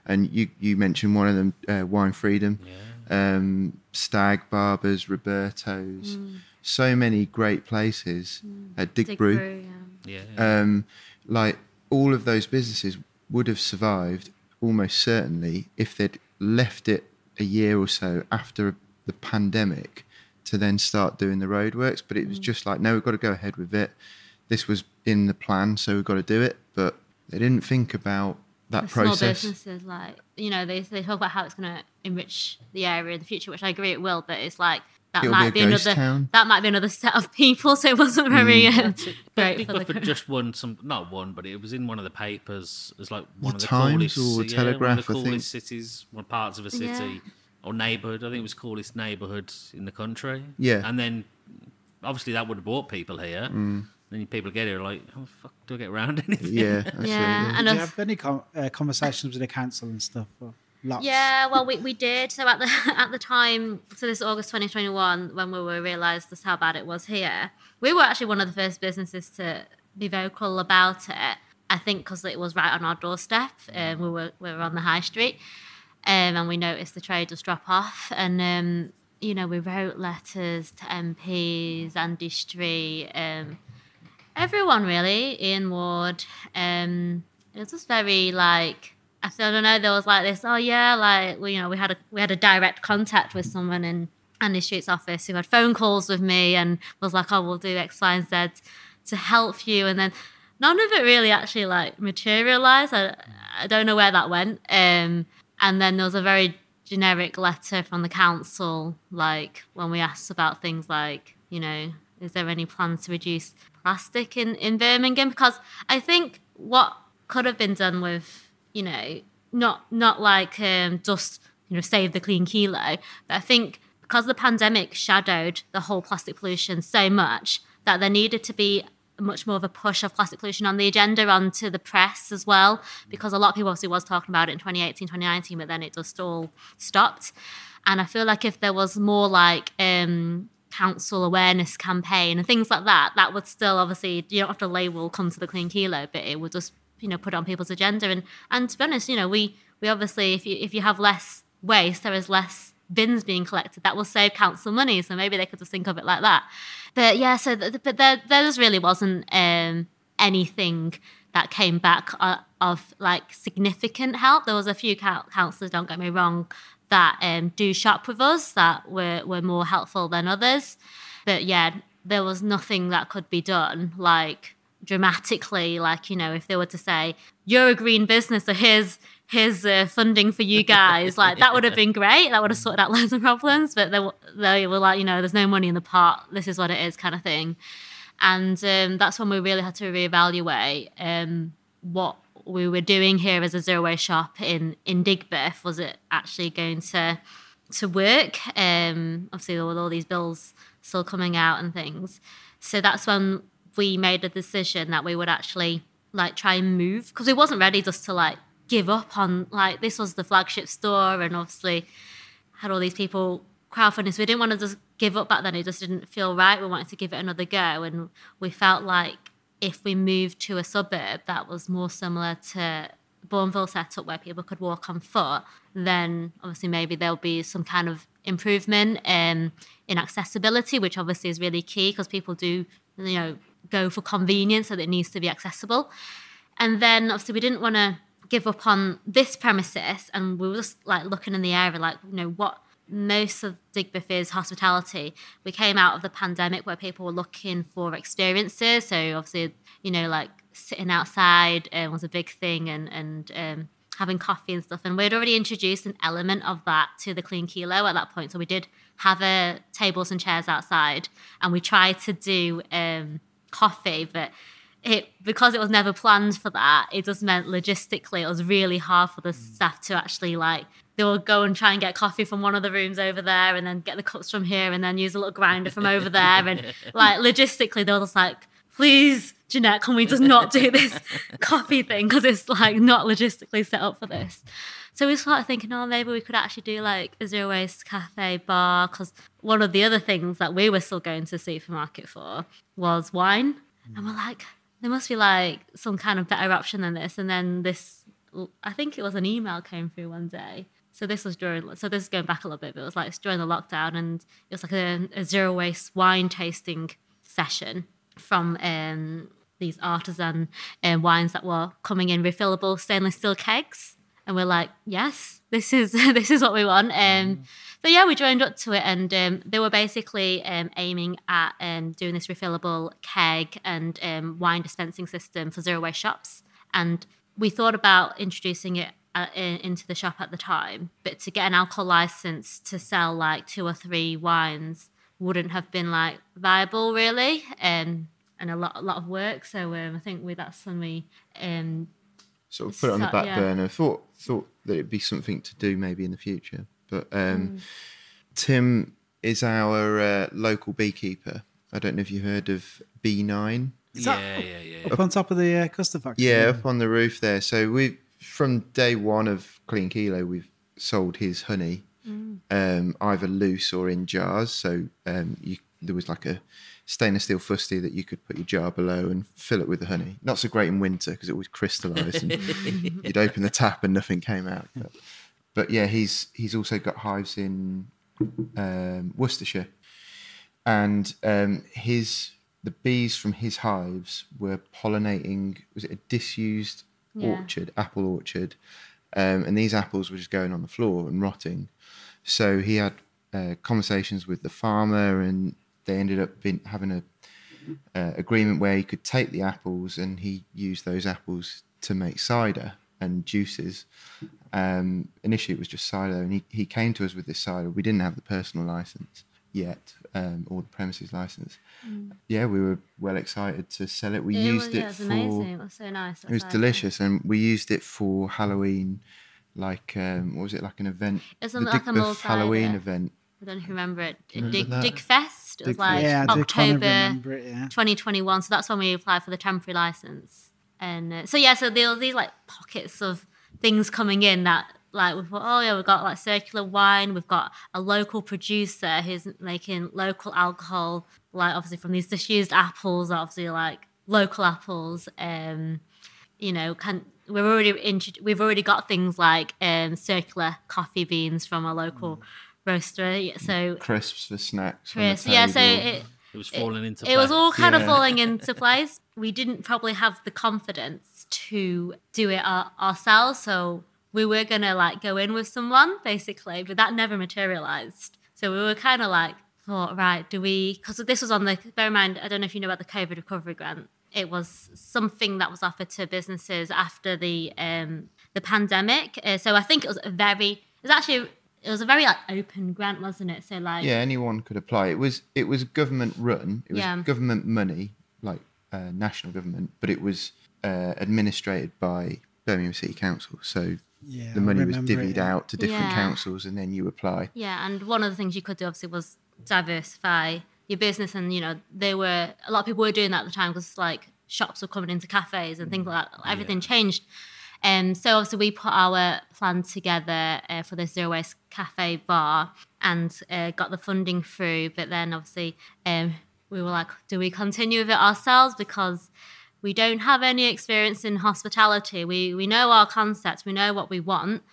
Speaker 4: And you, you mentioned one of them, uh, Wine Freedom,
Speaker 5: Yeah.
Speaker 4: um, Stag, Barbers, Roberto's. So many great places. Uh, Dig,
Speaker 1: Dig
Speaker 4: Brew.
Speaker 1: Brew, yeah.
Speaker 5: Yeah.
Speaker 4: Um, like all of those businesses would have survived almost certainly if they'd left it a year or so after the pandemic to then start doing the roadworks. But it was just like, no, we've got to go ahead with it. This was in the plan, so we've got to do it. But they didn't think about that
Speaker 1: The small
Speaker 4: process.
Speaker 1: businesses, like, you know, they they talk about how it's going to enrich the area in the future, which I agree it will, but it's like that
Speaker 4: It'll
Speaker 1: might
Speaker 4: be
Speaker 1: be,
Speaker 4: a ghost
Speaker 1: another
Speaker 4: town.
Speaker 1: that might be another set of people, so it wasn't very um,
Speaker 5: But
Speaker 1: great
Speaker 5: Big
Speaker 1: for the
Speaker 5: Buffett just won some, not one, but it was in one of the papers as like one
Speaker 4: The
Speaker 5: of the
Speaker 4: Times
Speaker 5: coolest,
Speaker 4: or
Speaker 5: yeah, one of
Speaker 4: Telegraph,
Speaker 5: the
Speaker 4: I think.
Speaker 5: coolest cities, one parts of a city
Speaker 1: Yeah.
Speaker 5: or neighbourhood. I think it was coolest neighbourhood in the country.
Speaker 4: Yeah.
Speaker 5: and then obviously that would have brought people here.
Speaker 4: Mm.
Speaker 5: Then people get here like, how the fuck do I get around anything?
Speaker 4: Yeah, absolutely.
Speaker 1: Yeah, and
Speaker 2: Did you
Speaker 1: us-
Speaker 2: have any com- uh, conversations with the council and stuff? Or lots?
Speaker 1: Yeah, well, we, we did. So at the at the time, so this August twenty twenty-one, when we were realised just how bad it was here, we were actually one of the first businesses to be vocal about it. I think because it was right on our doorstep. Um, we were we were on the high street, um, and we noticed the trade just drop off. And um, you know, we wrote letters to M Ps, Andy Street, um, everyone really, Ian Ward. Um, it was just very like, I don't know, there was like this, oh yeah, like, well, you know, we had a we had a direct contact with someone in Andy Street's office who had phone calls with me and was like, oh, we'll do X, Y, and Z to help you. And then none of it really actually like materialized. I, I don't know where that went. Um, and then there was a very generic letter from the council, like when we asked about things like, you know, is there any plans to reduce plastic in, in Birmingham? Because I think what could have been done with, you know, not not like um, just, you know, save the clean kilo, but I think because the pandemic shadowed the whole plastic pollution so much that there needed to be much more of a push of plastic pollution on the agenda onto the press as well, because a lot of people obviously was talking about it in twenty eighteen, twenty nineteen, but then it just all stopped. And I feel like if there was more like um, council awareness campaign and things like that, that would still obviously, you don't have to label come to the clean kilo, but it would just, you know, put it on people's agenda. And and to be honest, you know, we we obviously, if you if you have less waste, there is less bins being collected. That will save council money, so maybe they could just think of it like that. But yeah, so th- but there there just really wasn't um, anything that came back uh, of like significant help. There was a few coun- councillors, don't get me wrong, that um, do shop with us that were were more helpful than others. But yeah, there was nothing that could be done like dramatically, like, you know, if they were to say, you're a green business, so here's here's uh, funding for you guys, like that would have been great, that would have sorted out loads of problems. But they were, they were like, you know, there's no money in the pot, this is what it is, kind of thing. And um, that's when we really had to reevaluate um, what we were doing here as a zero waste shop in in Digbeth. Was it actually going to to work? Um, obviously with all these bills still coming out and things, so that's when we made a decision that we would actually like try and move, because we wasn't ready just to like give up on, like, this was the flagship store and obviously had all these people crowdfunding, so we didn't want to just give up back then. It just didn't feel right. We wanted to give it another go, and we felt like if we moved to a suburb that was more similar to Bourneville setup where people could walk on foot, then obviously maybe there'll be some kind of improvement um, in accessibility, which obviously is really key because people do, you know, go for convenience, so that it needs to be accessible. And then obviously we didn't want to give up on this premises, and we were just like looking in the area, like, you know, what most of Digbeth is hospitality. We came out of the pandemic where people were looking for experiences, so obviously, you know, like sitting outside um, was a big thing, and and um, having coffee and stuff. And we'd already introduced an element of that to the Clean Kilo at that point, so we did have a tables and chairs outside, and we tried to do um, coffee, but it because it was never planned for that, it just meant logistically it was really hard for the staff to actually, like, they will go and try and get coffee from one of the rooms over there and then get the cups from here and then use a little grinder from over there, and like logistically they were just like, please Jeanette, can we just not do this coffee thing, because it's like not logistically set up for this. So we started thinking, oh, maybe we could actually do like a zero waste cafe bar, because one of the other things that we were still going to the supermarket for was wine. And we're like, there must be like some kind of better option than this. And then this I think it was an email came through one day. So this was during, so this is going back a little bit, but it was like during the lockdown, and it was like a, a zero waste wine tasting session from um, these artisan um, wines that were coming in refillable stainless steel kegs. And we're like, yes, this is this is what we want. Um, so yeah, we joined up to it, and um, they were basically um, aiming at um, doing this refillable keg and um, wine dispensing system for zero waste shops. And we thought about introducing it uh, in, into the shop at the time, but to get an alcohol license to sell like two or three wines wouldn't have been like viable really, um, and a lot a lot of work. So um, I think we that's when we. Um,
Speaker 4: Sort of put it on the
Speaker 1: So-
Speaker 4: back
Speaker 1: yeah.
Speaker 4: burner. Thought thought that it'd be something to do maybe in the future. But um,
Speaker 1: Mm.
Speaker 4: Tim is our uh, local beekeeper. I don't know if you heard of B nine.
Speaker 2: Is
Speaker 5: yeah,
Speaker 2: that-
Speaker 5: yeah, yeah.
Speaker 2: Up on top of the uh, custard factory.
Speaker 4: Yeah, up on the roof there. So we, from day one of Clean Kilo, we've sold his honey, um, either loose or in jars. So um, you, there was like a stainless steel fusty that you could put your jar below and fill it with the honey. Not so great in winter because it always crystallised and you'd open the tap and nothing came out. But, but yeah, he's he's also got hives in um, Worcestershire, and um, his the bees from his hives were pollinating. Was it a disused
Speaker 1: Yeah.
Speaker 4: orchard, apple orchard? Um, and these apples were just going on the floor and rotting. So he had uh, conversations with the farmer, and they ended up being, having a uh, agreement where he could take the apples and he used those apples to make cider and juices. Um, initially, it was just cider, and he, he came to us with this cider. We didn't have the personal license yet, um, or the premises license. Yeah, we were well excited to sell it. We
Speaker 1: it
Speaker 4: used
Speaker 1: was,
Speaker 4: it
Speaker 1: yeah, it was
Speaker 4: for.
Speaker 1: amazing. It was so nice.
Speaker 4: It was
Speaker 1: like-
Speaker 4: delicious, and we used it for Halloween, like um, what was it, like an event?
Speaker 1: It was
Speaker 4: the
Speaker 1: like a
Speaker 4: Digbeth
Speaker 1: multi-
Speaker 4: Halloween
Speaker 1: uh,
Speaker 4: event.
Speaker 1: I don't know if you remember it.
Speaker 4: Remember
Speaker 1: Dig,
Speaker 4: that?
Speaker 1: Dig Fest. It was
Speaker 4: Dig
Speaker 1: like
Speaker 4: Fest.
Speaker 2: Yeah, I do kind of
Speaker 1: October
Speaker 2: remember it, yeah.
Speaker 1: twenty twenty-one. So that's when we applied for the temporary license. And uh, so yeah, so there were these like pockets of things coming in that like we thought, oh yeah, we've got like circular wine, we've got a local producer who's making local alcohol, like obviously from these disused apples, obviously like local apples. Um, you know, can we've already intro- we've already got things like um, circular coffee beans from a local roaster. Yeah, So
Speaker 4: Crisps for snacks. on the
Speaker 1: Chris, yeah, so
Speaker 4: table.
Speaker 1: it,
Speaker 5: It was falling into
Speaker 1: it was
Speaker 5: place.
Speaker 1: all kind of
Speaker 4: Yeah.
Speaker 1: falling into place. We didn't probably have the confidence to do it our, ourselves, so we were gonna like go in with someone basically, but that never materialized. So we were kind of like, thought, right, do we? Because this was on the. Bear in mind, I don't know if you know about the COVID recovery grant. It was something that was offered to businesses after the um, the pandemic. Uh, so I think it was a very. It was actually. It was a very like open grant, wasn't it? So like.
Speaker 4: Yeah, anyone could apply. It was it was government run. It was
Speaker 1: Yeah.
Speaker 4: government money, like uh, national government, but it was uh, administrated by Birmingham City Council. So
Speaker 2: Yeah,
Speaker 4: the
Speaker 2: I
Speaker 4: money was
Speaker 2: remember it,
Speaker 4: divvied
Speaker 2: yeah.
Speaker 4: out to different
Speaker 1: Yeah.
Speaker 4: councils, and then you apply.
Speaker 1: Yeah, and one of the things you could do obviously was diversify your business, and you know there were a lot of people were doing that at the time because like shops were coming into cafes and things like that. Everything changed, and so obviously we put our plan together uh, for this zero waste cafe bar and uh, got the funding through. But then obviously um, we were like, do we continue with it ourselves because we don't have any experience in hospitality. We we know our concepts, we know what we want,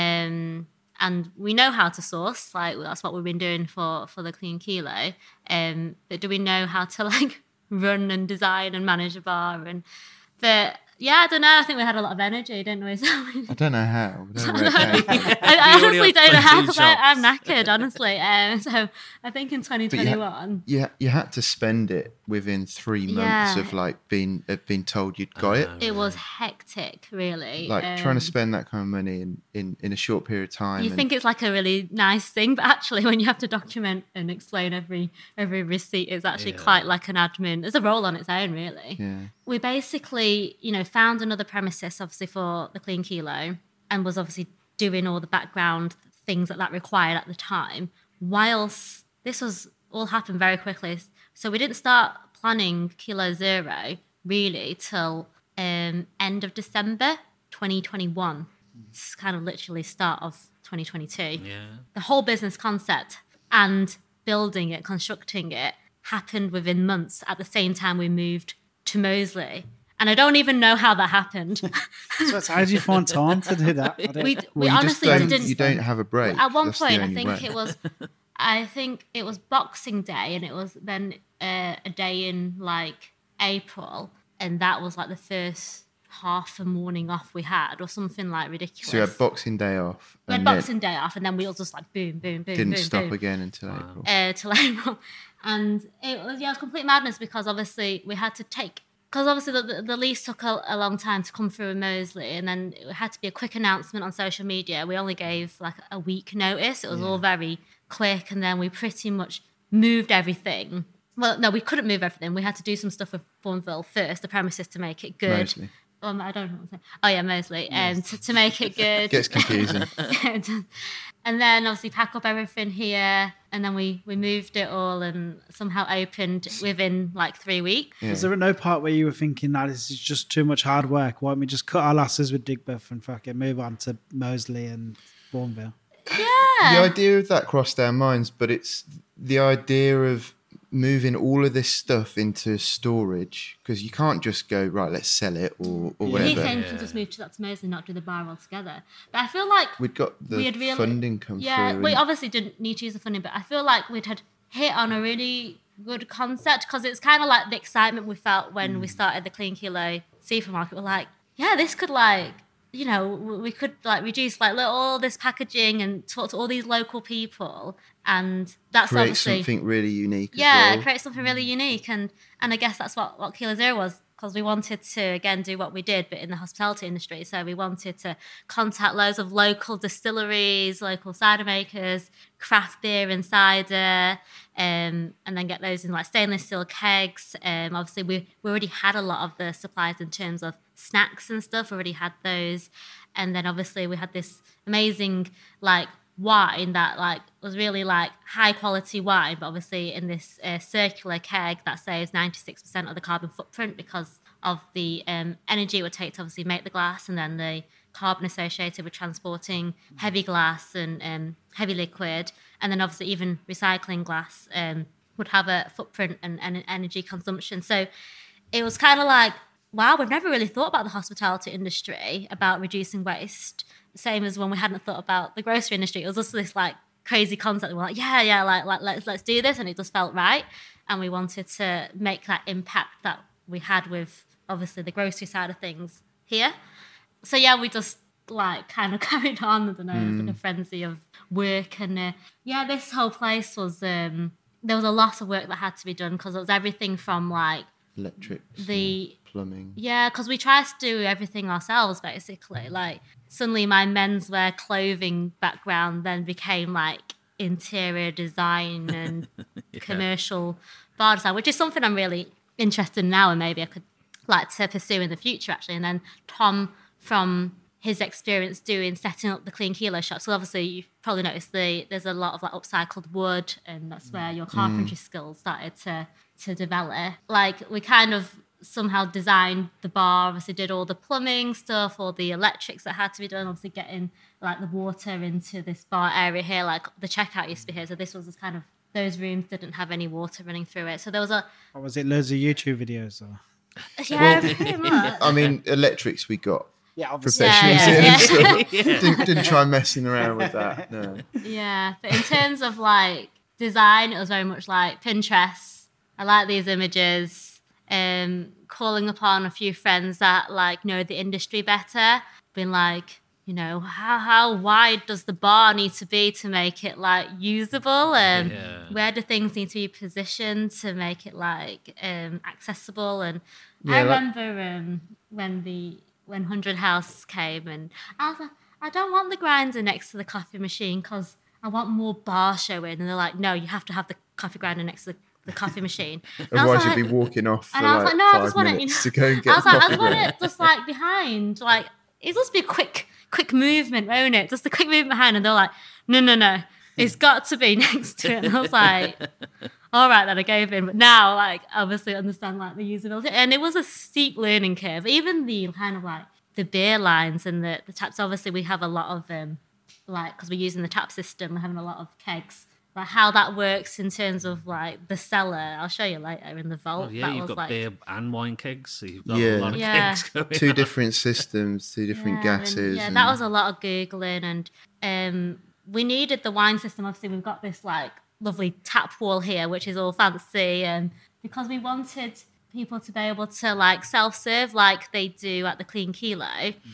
Speaker 1: um, and we know how to source. Like that's what we've been doing for for the Clean Kilo. Um, but do we know how to like run and design and manage a bar? And but yeah, I don't know. I think we had a lot of energy, didn't we?
Speaker 4: I don't know how. I don't know where it came from.
Speaker 1: I, I
Speaker 5: You already
Speaker 1: honestly
Speaker 5: had
Speaker 1: don't know how
Speaker 5: twenty
Speaker 1: because I'm
Speaker 5: shots.
Speaker 1: knackered, honestly. Um, so I think in twenty twenty-one.
Speaker 4: You you had to spend it within three months
Speaker 1: Yeah.
Speaker 4: of like being of being told you'd got it.
Speaker 1: It was hectic, really.
Speaker 4: Like trying
Speaker 1: Um,
Speaker 4: to spend that kind of money in, in, in a short period of time.
Speaker 1: You
Speaker 4: and
Speaker 1: think it's like a really nice thing, but actually, when you have to document and explain every every receipt, it's actually
Speaker 5: Yeah.
Speaker 1: quite like an admin. It's a role on its own, really.
Speaker 4: yeah.
Speaker 1: We basically, you know, found another premises, obviously for the Clean Kilo, and was obviously doing all the background things that that required at the time. Whilst this was all happened very quickly, so we didn't start planning Kilo Zero really till um, end of December twenty twenty-one. It's kind of literally start of twenty twenty-two.
Speaker 5: Yeah.
Speaker 1: The whole business concept and building it, constructing it happened within months at the same time we moved to Moseley. And I don't even know how that happened.
Speaker 2: So how did you find time to do that? I don't-
Speaker 1: we we
Speaker 4: Well, you just
Speaker 1: honestly
Speaker 4: don't,
Speaker 1: didn't.
Speaker 4: you don't have a break.
Speaker 1: At one
Speaker 4: That's the
Speaker 1: point, I
Speaker 4: only
Speaker 1: think
Speaker 4: way.
Speaker 1: it was, I think it was Boxing Day, and it was then uh, a day in like April, and that was like the first half a morning off we had, or something like ridiculous.
Speaker 4: So you had Boxing Day off.
Speaker 1: we had
Speaker 4: and then
Speaker 1: Boxing Day off, and then we all just like boom, boom, boom,
Speaker 4: didn't
Speaker 1: boom,
Speaker 4: stop
Speaker 1: boom,
Speaker 4: again until April.
Speaker 1: uh, till April, and it was yeah, it was complete madness because obviously we had to take. Because obviously the, the, the lease took a, a long time to come through in Moseley, and then it had to be a quick announcement on social media. We only gave like a week notice. It was all very quick, and then we pretty much moved everything. Well, no, we couldn't move everything. We had to do some stuff with Bourneville first, the premises, to make it good.
Speaker 4: Moseley.
Speaker 1: Um, I don't know what I'm saying. Oh yeah, Moseley, um, to, to make it good.
Speaker 4: Gets confusing.
Speaker 1: And then obviously pack up everything here, and then we, we moved it all and somehow opened within like three weeks.
Speaker 4: Yeah.
Speaker 2: Was there no part where you were thinking, "No, this is just too much hard work. Why don't we just cut our losses with Digbeth and fucking move on to Moseley and Bourneville?"
Speaker 1: Yeah.
Speaker 4: The idea of that crossed our minds, but it's the idea of moving all of this stuff into storage, because you can't just go, right, let's sell it or, or
Speaker 1: He
Speaker 4: whatever.
Speaker 1: came to just move to that to Moseley, not do the bar altogether. But I feel like
Speaker 4: We'd got the
Speaker 1: we had really,
Speaker 4: funding come
Speaker 1: yeah,
Speaker 4: through.
Speaker 1: we
Speaker 4: and-
Speaker 1: obviously didn't need to use the funding, but I feel like we'd had hit on a really good concept, because it's kind of like the excitement we felt when
Speaker 4: Mm.
Speaker 1: we started the Clean Kilo seafood market. We're like, yeah, this could like, you know, we could like reduce like little, all this packaging and talk to all these local people, and that's
Speaker 4: create
Speaker 1: obviously
Speaker 4: something really unique
Speaker 1: yeah,
Speaker 4: as well.
Speaker 1: create something really unique, and and I guess that's what what Kilo Zero was, because we wanted to again do what we did, but in the hospitality industry. So we wanted to contact loads of local distilleries, local cider makers, craft beer and cider, um, and then get those in like stainless steel kegs. Um, obviously we we already had a lot of the supplies in terms of snacks and stuff. Already had those, and then obviously we had this amazing like wine that like was really like high quality wine, but obviously in this uh, circular keg that saves ninety-six percent of the carbon footprint because of the um, energy it would take to obviously make the glass, and then the carbon associated with transporting heavy glass and um, heavy liquid, and then obviously even recycling glass um, would have a footprint and, and energy consumption. So it was kind of like, wow, we've never really thought about the hospitality industry, about reducing waste. Same as when we hadn't thought about the grocery industry. It was just this like crazy concept. We were like, yeah, yeah, like, like let's let's do this, and it just felt right. And we wanted to make that impact that we had with obviously the grocery side of things here. So yeah, we just like kind of carried on. I don't know, mm. in a frenzy of work, and uh, yeah, this whole place was um, there was a lot of work that had to be done, because it was everything from like
Speaker 4: Electrics,
Speaker 1: the
Speaker 4: plumbing.
Speaker 1: Yeah, because we tried to do everything ourselves basically. Like suddenly my menswear clothing background then became like interior design and yeah. commercial bar design, which is something I'm really interested in now, and maybe I could like to pursue in the future actually. And then Tom, from his experience doing setting up the Clean Kilo shop, so obviously you've probably noticed the there's a lot of like upcycled wood, and that's where your carpentry mm. skills started to to develop. Like we kind of somehow designed the bar, obviously did all the plumbing stuff, all the electrics that had to be done, obviously getting like the water into this bar area here. Like the checkout used to be here, so this was just kind of, those rooms didn't have any water running through it, so there was a
Speaker 2: or was it loads of YouTube videos or?
Speaker 1: Yeah, well, pretty much.
Speaker 4: I mean, electrics we got.
Speaker 2: Yeah, obviously.
Speaker 1: Yeah, yeah, yeah.
Speaker 4: So yeah. didn't, didn't try messing around with that. No.
Speaker 1: Yeah, but in terms of like design, it was very much like Pinterest. I like these images. Um, calling upon a few friends that like know the industry better, being like, you know, how how wide does the bar need to be to make it like usable, and
Speaker 5: Yeah.
Speaker 1: where do things need to be positioned to make it like um, accessible? And
Speaker 4: Yeah,
Speaker 1: I
Speaker 4: like-
Speaker 1: remember um, when the when Hundred House came, and I was like, I don't want the grinder next to the coffee machine because I want more bar showing, and they're like, no, you have to have the coffee grinder next to the the coffee machine. And I was
Speaker 4: Otherwise,
Speaker 1: like-
Speaker 4: you'd be walking off for
Speaker 1: and I was
Speaker 4: like,
Speaker 1: like, no, I
Speaker 4: five
Speaker 1: just want it, you
Speaker 4: minutes
Speaker 1: know.
Speaker 4: to go and get
Speaker 1: I was
Speaker 4: a
Speaker 1: like, I
Speaker 4: coffee
Speaker 1: just want
Speaker 4: break.
Speaker 1: it just like behind, like it must be a quick, quick movement, won't it? Just a quick movement behind, and they're like, no, no, no, it's got to be next to it. And I was like, all right, then I gave in. But now, like, obviously, understand like the usability, and it was a steep learning curve. Even the kind of like the beer lines and the the taps. Obviously, we have a lot of um, like because we're using the tap system, we're having a lot of kegs like how that works in terms of like the cellar. I'll show you later in the vault.
Speaker 5: Oh, yeah,
Speaker 1: that
Speaker 5: you've
Speaker 1: was
Speaker 5: got
Speaker 1: like,
Speaker 5: beer and wine kegs, so you've got
Speaker 4: Yeah.
Speaker 5: a lot of
Speaker 1: Yeah.
Speaker 5: kegs going
Speaker 4: Two
Speaker 5: on.
Speaker 4: different systems, two different
Speaker 1: Yeah, and-
Speaker 4: gases.
Speaker 1: yeah,
Speaker 4: and-
Speaker 1: that was a lot of googling, and um, we needed the wine system. Obviously, we've got this like lovely tap wall here, which is all fancy, and because we wanted people to be able to like self-serve like they do at the Clean Kilo,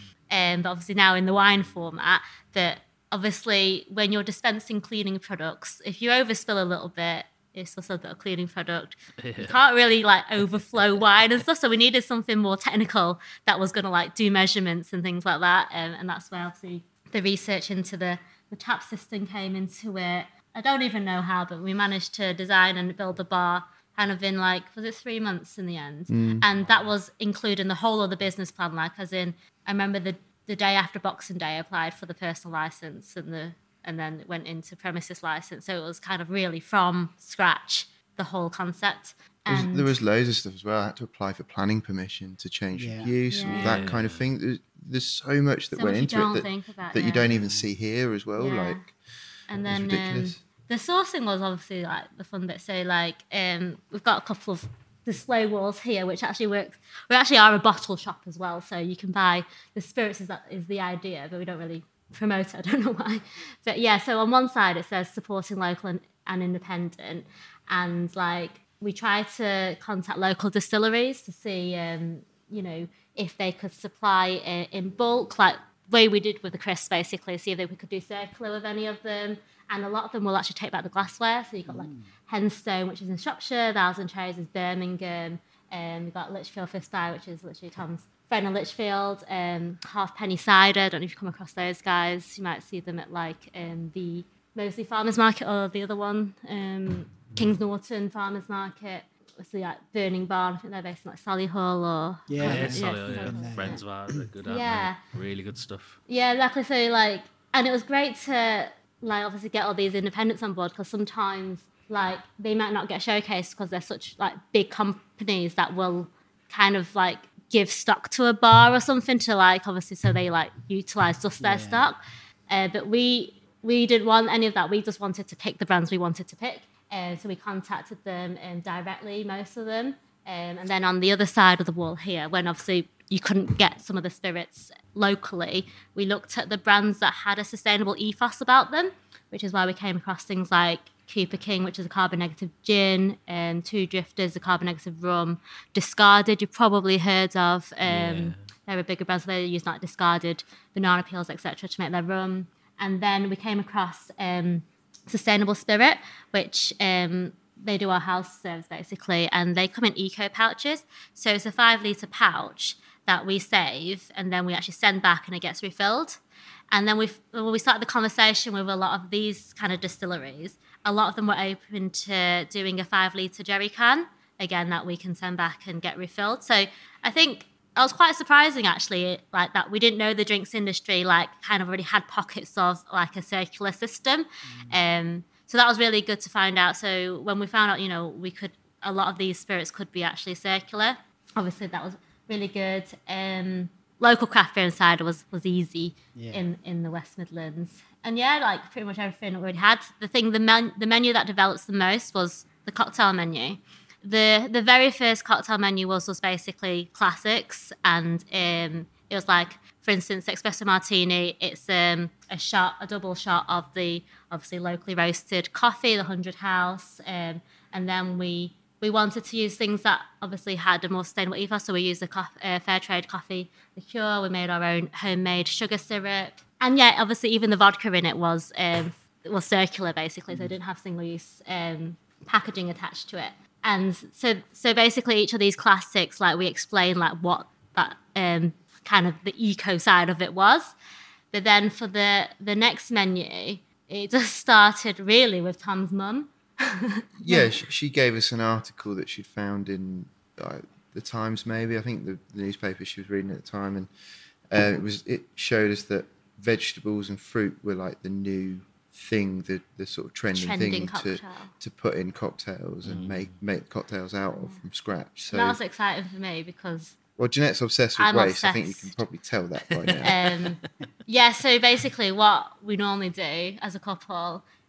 Speaker 1: and um, obviously now in the wine format, that obviously when you're dispensing cleaning products, if you overspill a little bit, it's also a bit of cleaning product. You can't really like overflow wine and stuff. So we needed something more technical that was going to like do measurements and things like that. Um, and that's where obviously the research into the, the tap system came into it. I don't even know how, but we managed to design and build the bar kind of in like, was it three months in the end?
Speaker 4: Mm.
Speaker 1: And that was including the whole of the business plan. Like as in, I remember the, the day after Boxing Day, I applied for the personal license and the and then it went into premises license. So it was kind of really from scratch, the whole concept.
Speaker 4: There was,
Speaker 1: And
Speaker 4: there was loads of stuff as well. I had to apply for planning permission to change
Speaker 2: Yeah.
Speaker 4: use, all
Speaker 1: Yeah.
Speaker 4: that kind of thing. There's, there's so much that
Speaker 1: so
Speaker 4: went
Speaker 1: much you
Speaker 4: into
Speaker 1: don't
Speaker 4: it that,
Speaker 1: think about,
Speaker 4: that you
Speaker 1: yeah.
Speaker 4: don't even see here as well.
Speaker 1: Yeah.
Speaker 4: Like,
Speaker 1: And
Speaker 4: it's
Speaker 1: then um,
Speaker 4: ridiculous.
Speaker 1: the sourcing was obviously like the fun bit. So like um, we've got a couple of display walls here, which actually works. We actually are a bottle shop as well, so you can buy the spirits. Is that is the idea, but we don't really promote it. I don't know why, but yeah. So on one side it says supporting local and, and independent, and like we try to contact local distilleries to see, um, you know, if they could supply uh, in bulk, like the way we did with the crisps, basically, see if they, we could do circular with any of them. And a lot of them will actually take back the glassware. So you've got like Henstone, which is in Shropshire, Thousand Cherries is Birmingham, and um, we've got Lichfield Fifth By, which is literally Tom's friend in Lichfield, um, Halfpenny Cider. I don't know if you come across those guys. You might see them at like um, the Moseley Farmers Market or the other one, um, Kings Norton Farmers Market. What's the like Burning Barn? I think they're based in like Solihull or
Speaker 2: Yeah,
Speaker 5: Yeah,
Speaker 2: Yeah,
Speaker 5: sorry,
Speaker 1: yeah,
Speaker 5: yeah,
Speaker 1: yeah.
Speaker 5: friends of ours are good at
Speaker 1: Yeah.
Speaker 5: yeah. Really good stuff.
Speaker 1: Yeah, exactly. So like, and it was great to like obviously get all these independents on board because sometimes like they might not get showcased because they're such like big companies that will kind of like give stock to a bar or something to like obviously so they like utilize just their
Speaker 2: Yeah.
Speaker 1: stock. Uh, but we we didn't want any of that. We just wanted to pick the brands we wanted to pick. Uh, so we contacted them um, directly, most of them. Um, and then on the other side of the wall here, when obviously you couldn't get some of the spirits locally, we looked at the brands that had a sustainable ethos about them, which is why we came across things like Cooper King, which is a carbon negative gin, and Two Drifters, a carbon negative rum, Discarded, you've probably heard of. Um,
Speaker 5: Yeah.
Speaker 1: They're a bigger brand, so they use like discarded banana peels, et cetera, to make their rum. And then we came across um, Sustainable Spirit, which um, they do our house serves basically, and they come in eco pouches. So it's a five litre pouch that we save, and then we actually send back, and it gets refilled. And then we, when we started the conversation with a lot of these kind of distilleries, a lot of them were open to doing a five litre jerry can, again, that we can send back and get refilled. So I think I was quite surprising actually, like that we didn't know the drinks industry like kind of already had pockets of like a circular system. Mm. Um, so that was really good to find out. So when we found out, you know, we could, a lot of these spirits could be actually circular. Obviously that was really good. Um, local craft beer and cider was, was easy
Speaker 2: Yeah.
Speaker 1: in, in the West Midlands. And yeah, like pretty much everything we already had. The thing, the, men, the menu that develops the most was the cocktail menu. The the very first cocktail menu was was basically classics, and um, it was like, for instance, espresso martini. It's um, a shot, a double shot of the obviously locally roasted coffee, the Hundred House, um, and then we we wanted to use things that obviously had a more sustainable ethos. So we used the co- uh, fair trade coffee liqueur. We made our own homemade sugar syrup, and yeah, obviously even the vodka in it was um, was circular basically, so it didn't have single use um, packaging attached to it. And so, so basically, each of these classics, like we explain, like what that um, kind of the eco side of it was. But then for the the next menu, it just started really with Tom's mum.
Speaker 4: Yeah, she, she gave us an article that she'd found in uh, the Times, maybe I think the, the newspaper she was reading at the time, and uh, it was it showed us that vegetables and fruit were like the new thing, the the sort of trending,
Speaker 1: Trending
Speaker 4: thing to
Speaker 1: cocktail.
Speaker 4: to put in cocktails and make make cocktails out of from scratch. So,
Speaker 1: And that was exciting for me because
Speaker 4: well, Jeanette's obsessed with
Speaker 1: I'm
Speaker 4: race. I think you can
Speaker 1: obsessed.
Speaker 4: probably tell that by now.
Speaker 1: um, yeah, so basically what we normally do as a couple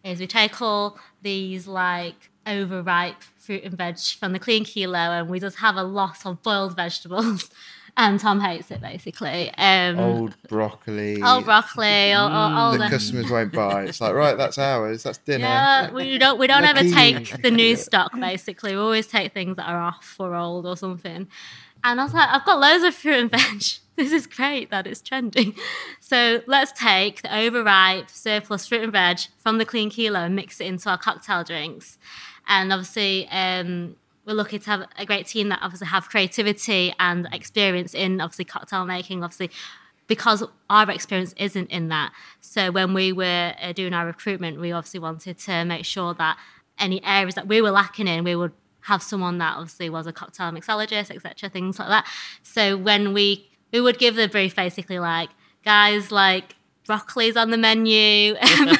Speaker 1: is we take all these like overripe fruit and veg from the clean kilo, and we just have a lot of boiled vegetables. And Tom hates it basically. Um,
Speaker 4: Old broccoli.
Speaker 1: old broccoli, all, all, all
Speaker 4: The
Speaker 1: the
Speaker 4: customers won't buy. It's like, right, that's ours. That's dinner.
Speaker 1: Yeah, we don't we don't ever
Speaker 2: Lucky
Speaker 1: take the new stock basically. We always take things that are off or old or something. And I was like, I've got loads of fruit and veg. This is great that it's trending. So let's take the overripe surplus fruit and veg from the clean kilo and mix it into our cocktail drinks. And obviously, um, we're lucky to have a great team that obviously have creativity and experience in obviously cocktail making, obviously, because our experience isn't in that. So when we were uh, doing our recruitment, we obviously wanted to make sure that any areas that we were lacking in, we would have someone that obviously was a cocktail mixologist, et cetera, things like that. So when we we would give the brief basically like, guys, like broccoli's on the menu.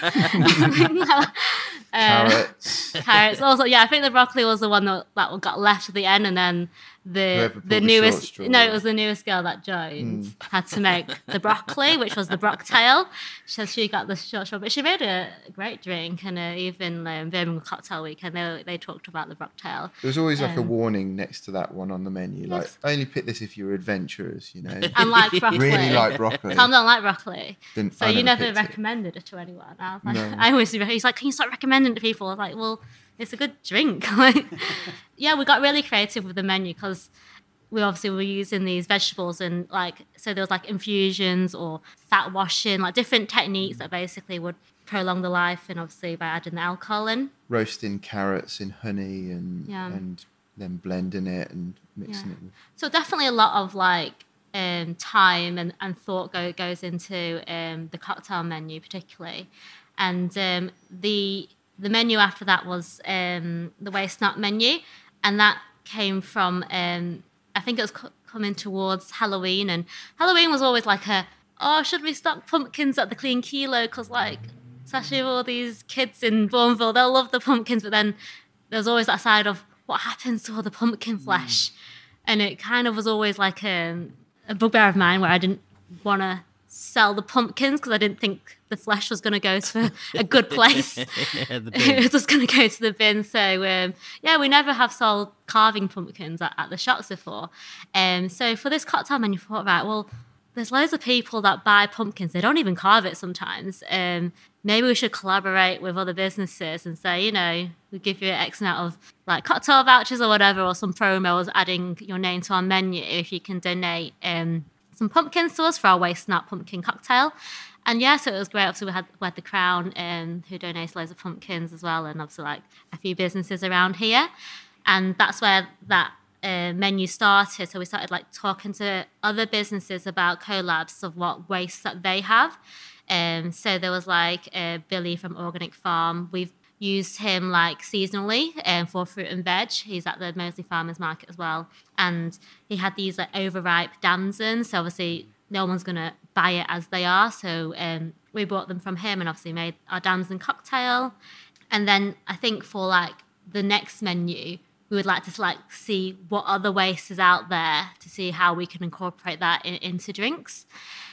Speaker 1: Um,
Speaker 4: Carrots.
Speaker 1: carrots. Also, yeah, I think the broccoli was the one that, that got left at the end, and then the
Speaker 4: Whoever pulled
Speaker 1: the
Speaker 4: the
Speaker 1: newest
Speaker 4: short straw.
Speaker 1: no, it was the newest girl that joined had to make the broccoli, which was the brocktail. So she got the short straw, but she made a great drink, and uh, even um, Birmingham Cocktail Week, and they they talked about the brocktail.
Speaker 4: There was always like a
Speaker 1: Um,
Speaker 4: warning next to that one on the menu, like
Speaker 1: Yes.
Speaker 4: only pick this if you're adventurers, you know.
Speaker 1: And like broccoli,
Speaker 4: Really like broccoli.
Speaker 1: Tom don't like broccoli.
Speaker 4: Didn't-
Speaker 1: So
Speaker 4: I
Speaker 1: you
Speaker 4: never
Speaker 1: never
Speaker 4: picked it.
Speaker 1: recommended it to anyone. I was like,
Speaker 4: No.
Speaker 1: I always do. He's like, can you start recommending it to people? I was like, well, it's a good drink. Like, yeah, we got really creative with the menu because we obviously were using these vegetables and like, so there was like infusions or fat washing, like different techniques that basically would prolong the life, and obviously by adding the alcohol in.
Speaker 4: Roasting carrots in honey and
Speaker 1: Yeah.
Speaker 4: and then blending it and mixing
Speaker 1: Yeah.
Speaker 4: it with
Speaker 1: So definitely a lot of like um, time and, and thought go, goes into um, the cocktail menu particularly. And um, the the menu after that was um, the waste not menu, and that came from um, I think it was co- coming towards Halloween, and Halloween was always like a, oh, should we stock pumpkins at the clean kilo, because like especially with all these kids in Bourneville, they'll love the pumpkins, but then there's always that side of what happens to all the pumpkin flesh. And it kind of was always like a, a bugbear of mine where I didn't want to sell the pumpkins because I didn't think the flesh was going to go to a good place.
Speaker 5: Yeah, the
Speaker 1: It
Speaker 5: bin.
Speaker 1: was just going to go to the bin. So, um, yeah, we never have sold carving pumpkins at, at the shops before. Um, so for this cocktail menu, I thought, right, well, there's loads of people that buy pumpkins. They don't even carve it sometimes. Um, maybe we should collaborate with other businesses and say, you know, we give you X amount of like cocktail vouchers or whatever, or some promos adding your name to our menu if you can donate um, some pumpkins to us for our Waste Not Pumpkin cocktail. And yeah, so it was great. Obviously, we had, we had the Crown um, who donates loads of pumpkins as well, and obviously like a few businesses around here. And that's where that uh, menu started. So we started like talking to other businesses about collabs of what waste that they have. Um, so there was like uh, Billy from Organic Farm. We've used him like seasonally um, for fruit and veg. He's at the Moseley Farmers Market as well. And he had these like overripe damsons. So obviously no one's going to buy it as they are. So um, we bought them from him and obviously made our damson cocktail. And then I think for like the next menu, we would like to like see what other waste is out there to see how we can incorporate that in, into drinks.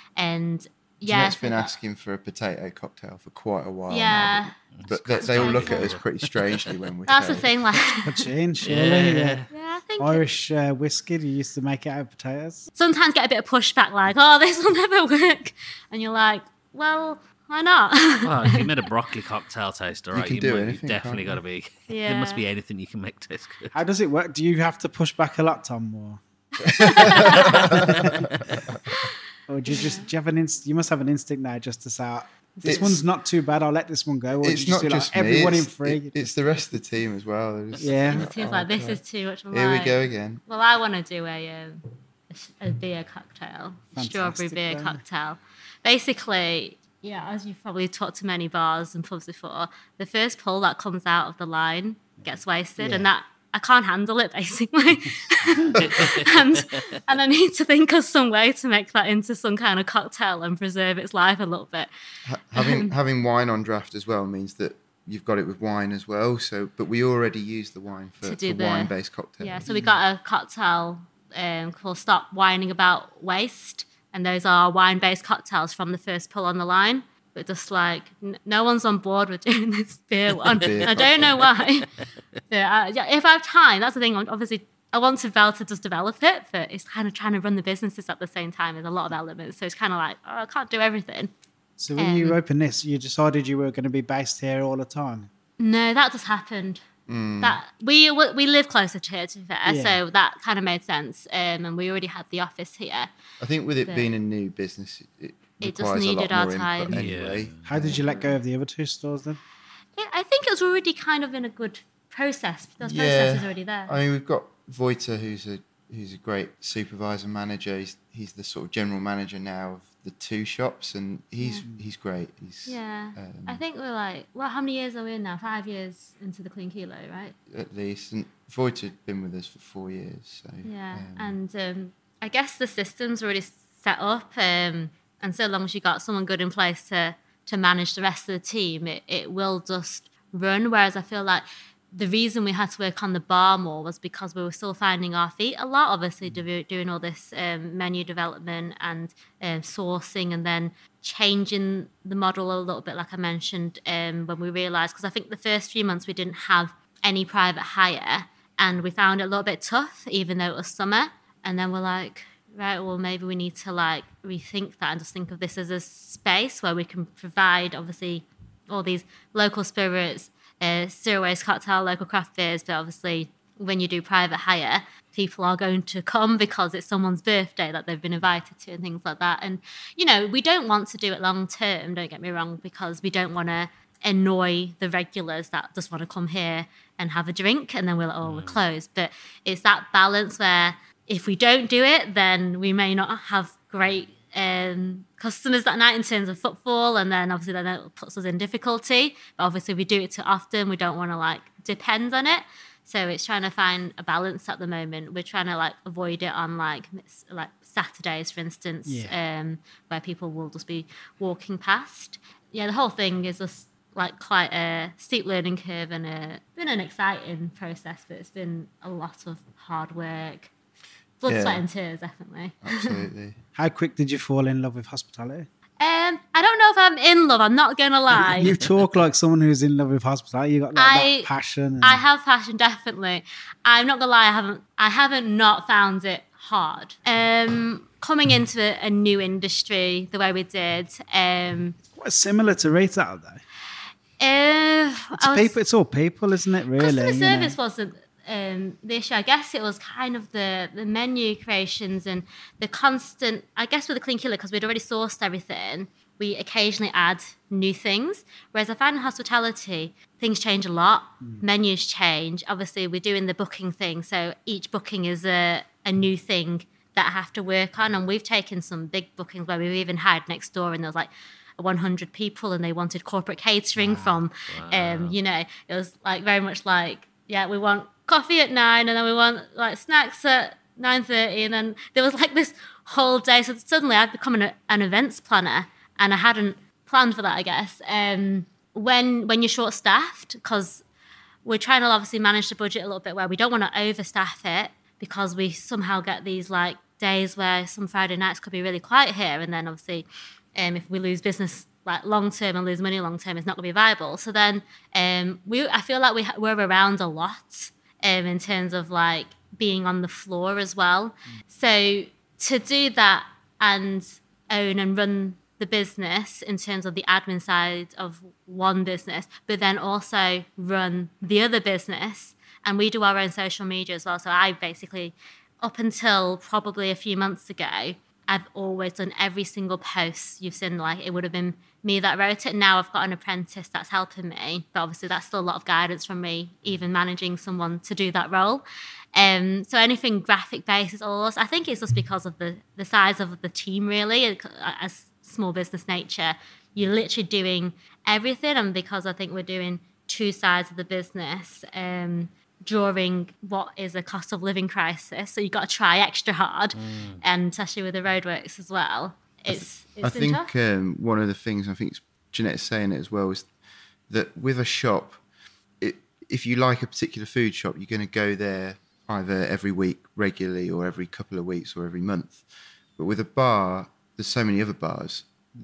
Speaker 1: And yeah,
Speaker 4: Jeanette's
Speaker 1: so
Speaker 4: been
Speaker 1: that-
Speaker 4: asking for a potato cocktail for quite a while.
Speaker 1: Yeah.
Speaker 4: now, but, but they, they all look at us
Speaker 1: strange.
Speaker 4: pretty strangely when we.
Speaker 1: That's
Speaker 4: say
Speaker 1: the
Speaker 4: it.
Speaker 1: thing. Like,
Speaker 2: Put it in, surely.
Speaker 5: Yeah.
Speaker 2: Yeah.
Speaker 1: yeah, I think
Speaker 2: Irish uh, whiskey, you used to make it out of potatoes.
Speaker 1: sometimes get a bit of pushback, like, "Oh, this will never work," and you're like, "Well, why not?"
Speaker 5: Well, if you made a broccoli cocktail taste, all right,
Speaker 4: can
Speaker 5: you
Speaker 4: do
Speaker 5: might-
Speaker 4: anything,
Speaker 5: you've definitely got
Speaker 4: can't
Speaker 5: to be.
Speaker 1: Yeah.
Speaker 5: There must be anything you can make taste good.
Speaker 2: How does it work? Do you have to push back a lot, Tom, or, or do you just do you have an inst- You must have an instinct now just to say, "Oh, this
Speaker 4: It's-
Speaker 2: one's not too bad. I'll let this one go." Or do you
Speaker 4: It's
Speaker 2: just
Speaker 4: not
Speaker 2: do, like,
Speaker 4: just me.
Speaker 2: everyone in
Speaker 4: it's,
Speaker 2: free.
Speaker 4: it- it's the rest of the team as well. They're just-
Speaker 2: Yeah.
Speaker 1: It seems like this is too much. I'm
Speaker 4: Here we
Speaker 1: like,
Speaker 4: go again.
Speaker 1: Well, I want to do a, um, a sh- a beer cocktail, strawberry
Speaker 2: Fantastic,
Speaker 1: beer
Speaker 2: then.
Speaker 1: cocktail. Basically, yeah, as you've probably talked to many bars and pubs before, the first pull that comes out of the line gets wasted, and
Speaker 2: Yeah.
Speaker 1: that I can't handle it basically, and and I need to think of some way to make that into some kind of cocktail and preserve its life a little bit.
Speaker 4: Ha- having having wine on draft as well means that you've got it with wine as well. So, but we already use the wine for,
Speaker 1: To do
Speaker 4: for
Speaker 1: the-
Speaker 4: wine-based cocktails.
Speaker 1: Yeah, so we got a cocktail um, called Stop Whining About Waste, and those are wine-based cocktails from the first pull on the line. but just like n- no one's on board with doing this beer one.
Speaker 4: Beer
Speaker 1: I don't know why. But, uh, yeah, if I have time, that's the thing. Obviously, I want to be able to just develop it, but it's kind of trying to run the businesses at the same time. There's a lot of elements, so it's kind of like, oh, I can't do everything.
Speaker 2: So when you
Speaker 1: Um,
Speaker 2: opened this, you decided you were going to be based here all the time.
Speaker 1: No, that just happened. That we we live closer to here, to be fair,
Speaker 2: Yeah.
Speaker 1: so that kind of made sense. Um, and we already had the office here.
Speaker 4: I think with it
Speaker 1: But-
Speaker 4: being a new business, it,
Speaker 1: It just
Speaker 4: requires a lot
Speaker 1: needed our
Speaker 4: more input
Speaker 1: time.
Speaker 4: anyway.
Speaker 2: How did you let go of the other two stores then?
Speaker 1: Yeah, I think it was already kind of in a good process. Those
Speaker 4: Yeah.
Speaker 1: processes already there.
Speaker 4: I mean, we've got Voita, who's a who's a great supervisor manager. He's, he's the sort of general manager now of the two shops, and he's he's great. He's
Speaker 1: yeah,
Speaker 4: um,
Speaker 1: I think we're like, well, how many years are we in now? Five years into the Clean Kilo, right?
Speaker 4: at least, and Voita had been with us for four years. So
Speaker 1: Yeah,
Speaker 4: um,
Speaker 1: and um, I guess the system's already set up, um, and so long as you got someone good in place to to manage the rest of the team, it, it will just run. Whereas I feel like the reason we had to work on the bar more was because we were still finding our feet a lot, obviously do, doing all this um, menu development and um, sourcing, and then changing the model a little bit, like I mentioned, um, when we realised, because I think the first few months we didn't have any private hire, and we found it a little bit tough, even though it was summer. And then we're like, right, well, maybe we need to like rethink that and just think of this as a space where we can provide, obviously, all these local spirits, uh, zero waste cocktail, local craft beers. But obviously, when you do private hire, people are going to come because it's someone's birthday that they've been invited to and things like that. And, you know, we don't want to do it long term, don't get me wrong, because we don't want to annoy the regulars that just want to come here and have a drink and then we're like, oh, we're closed. But it's that balance where if we don't do it, then we may not have great um, customers that night in terms of footfall, and then obviously then it puts us in difficulty. But obviously if we do it too often, we don't want to like depend on it. So it's trying to find a balance at the moment. We're trying to like avoid it on like mis- like Saturdays, for instance,
Speaker 2: Yeah.
Speaker 1: um, where people will just be walking past. Yeah, the whole thing is just like quite a steep learning curve, and a, been an exciting process, but it's been a lot of hard work. Blood,
Speaker 4: Yeah.
Speaker 1: sweat and tears, definitely.
Speaker 4: absolutely.
Speaker 2: How quick did you fall in love with hospitality?
Speaker 1: Um, I don't know if I'm in love. I'm not gonna lie.
Speaker 2: You talk like someone who's in love with hospitality. You got like,
Speaker 1: I-
Speaker 2: that passion. And
Speaker 1: I have passion, definitely. I'm not gonna lie. I haven't. I haven't not found it hard. Um, coming into a, a new industry the way we did. Um,
Speaker 2: quite similar to retail though.
Speaker 1: uh,
Speaker 2: It's
Speaker 1: I was-
Speaker 2: people. It's all people, isn't it? Really.
Speaker 1: Customer
Speaker 2: you know?
Speaker 1: service wasn't um, the issue. I guess it was kind of the, the menu creations and the constant, I guess with the Clean Killer, because we'd already sourced everything, we occasionally add new things. Whereas I find in hospitality, things change a lot.
Speaker 2: Mm.
Speaker 1: Menus change. Obviously, we're doing the booking thing. So each booking is a, a new thing that I have to work on. And we've taken some big bookings where we've even had next door and there was like one hundred people and they wanted corporate catering from, um, you know, it was like very much like, yeah, we want coffee at nine and then we want like snacks at nine thirty. And then there was like this whole day. So suddenly I've become an, an events planner and I hadn't planned for that, I guess. Um, when, when you're short staffed, because we're trying to obviously manage the budget a little bit where we don't want to overstaff it because we somehow get these like days where some Friday nights could be really quiet here. And then obviously um, if we lose business like long term and lose money long term, it's not going to be viable. So then um, we, I feel like we ha- we're around a lot um, in terms of like being on the floor as well. Mm. So to do that and own and run the business in terms of the admin side of one business, but then also run the other business, and we do our own social media as well. So I basically, up until probably a few months ago, I've always done every single post you've seen. Like it would have been me that wrote it. Now I've got an apprentice that's helping me, but obviously that's still a lot of guidance from me, even managing someone to do that role. Um, so anything graphic based is all us. I think it's just because of the, the size of the team, really, as small business nature. You're literally doing everything, and because I think we're doing two sides of the business, um, during what is a cost of living crisis, so you've got to try extra hard, mm. and especially with the roadworks as well. It's,
Speaker 4: I, th-
Speaker 1: it's
Speaker 4: I think um, one of the things, I think Jeanette's saying it as well, is that with a shop, it, if you like a particular food shop, you're going to go there either every week regularly or every couple of weeks or every month. But with a bar, there's so many other bars that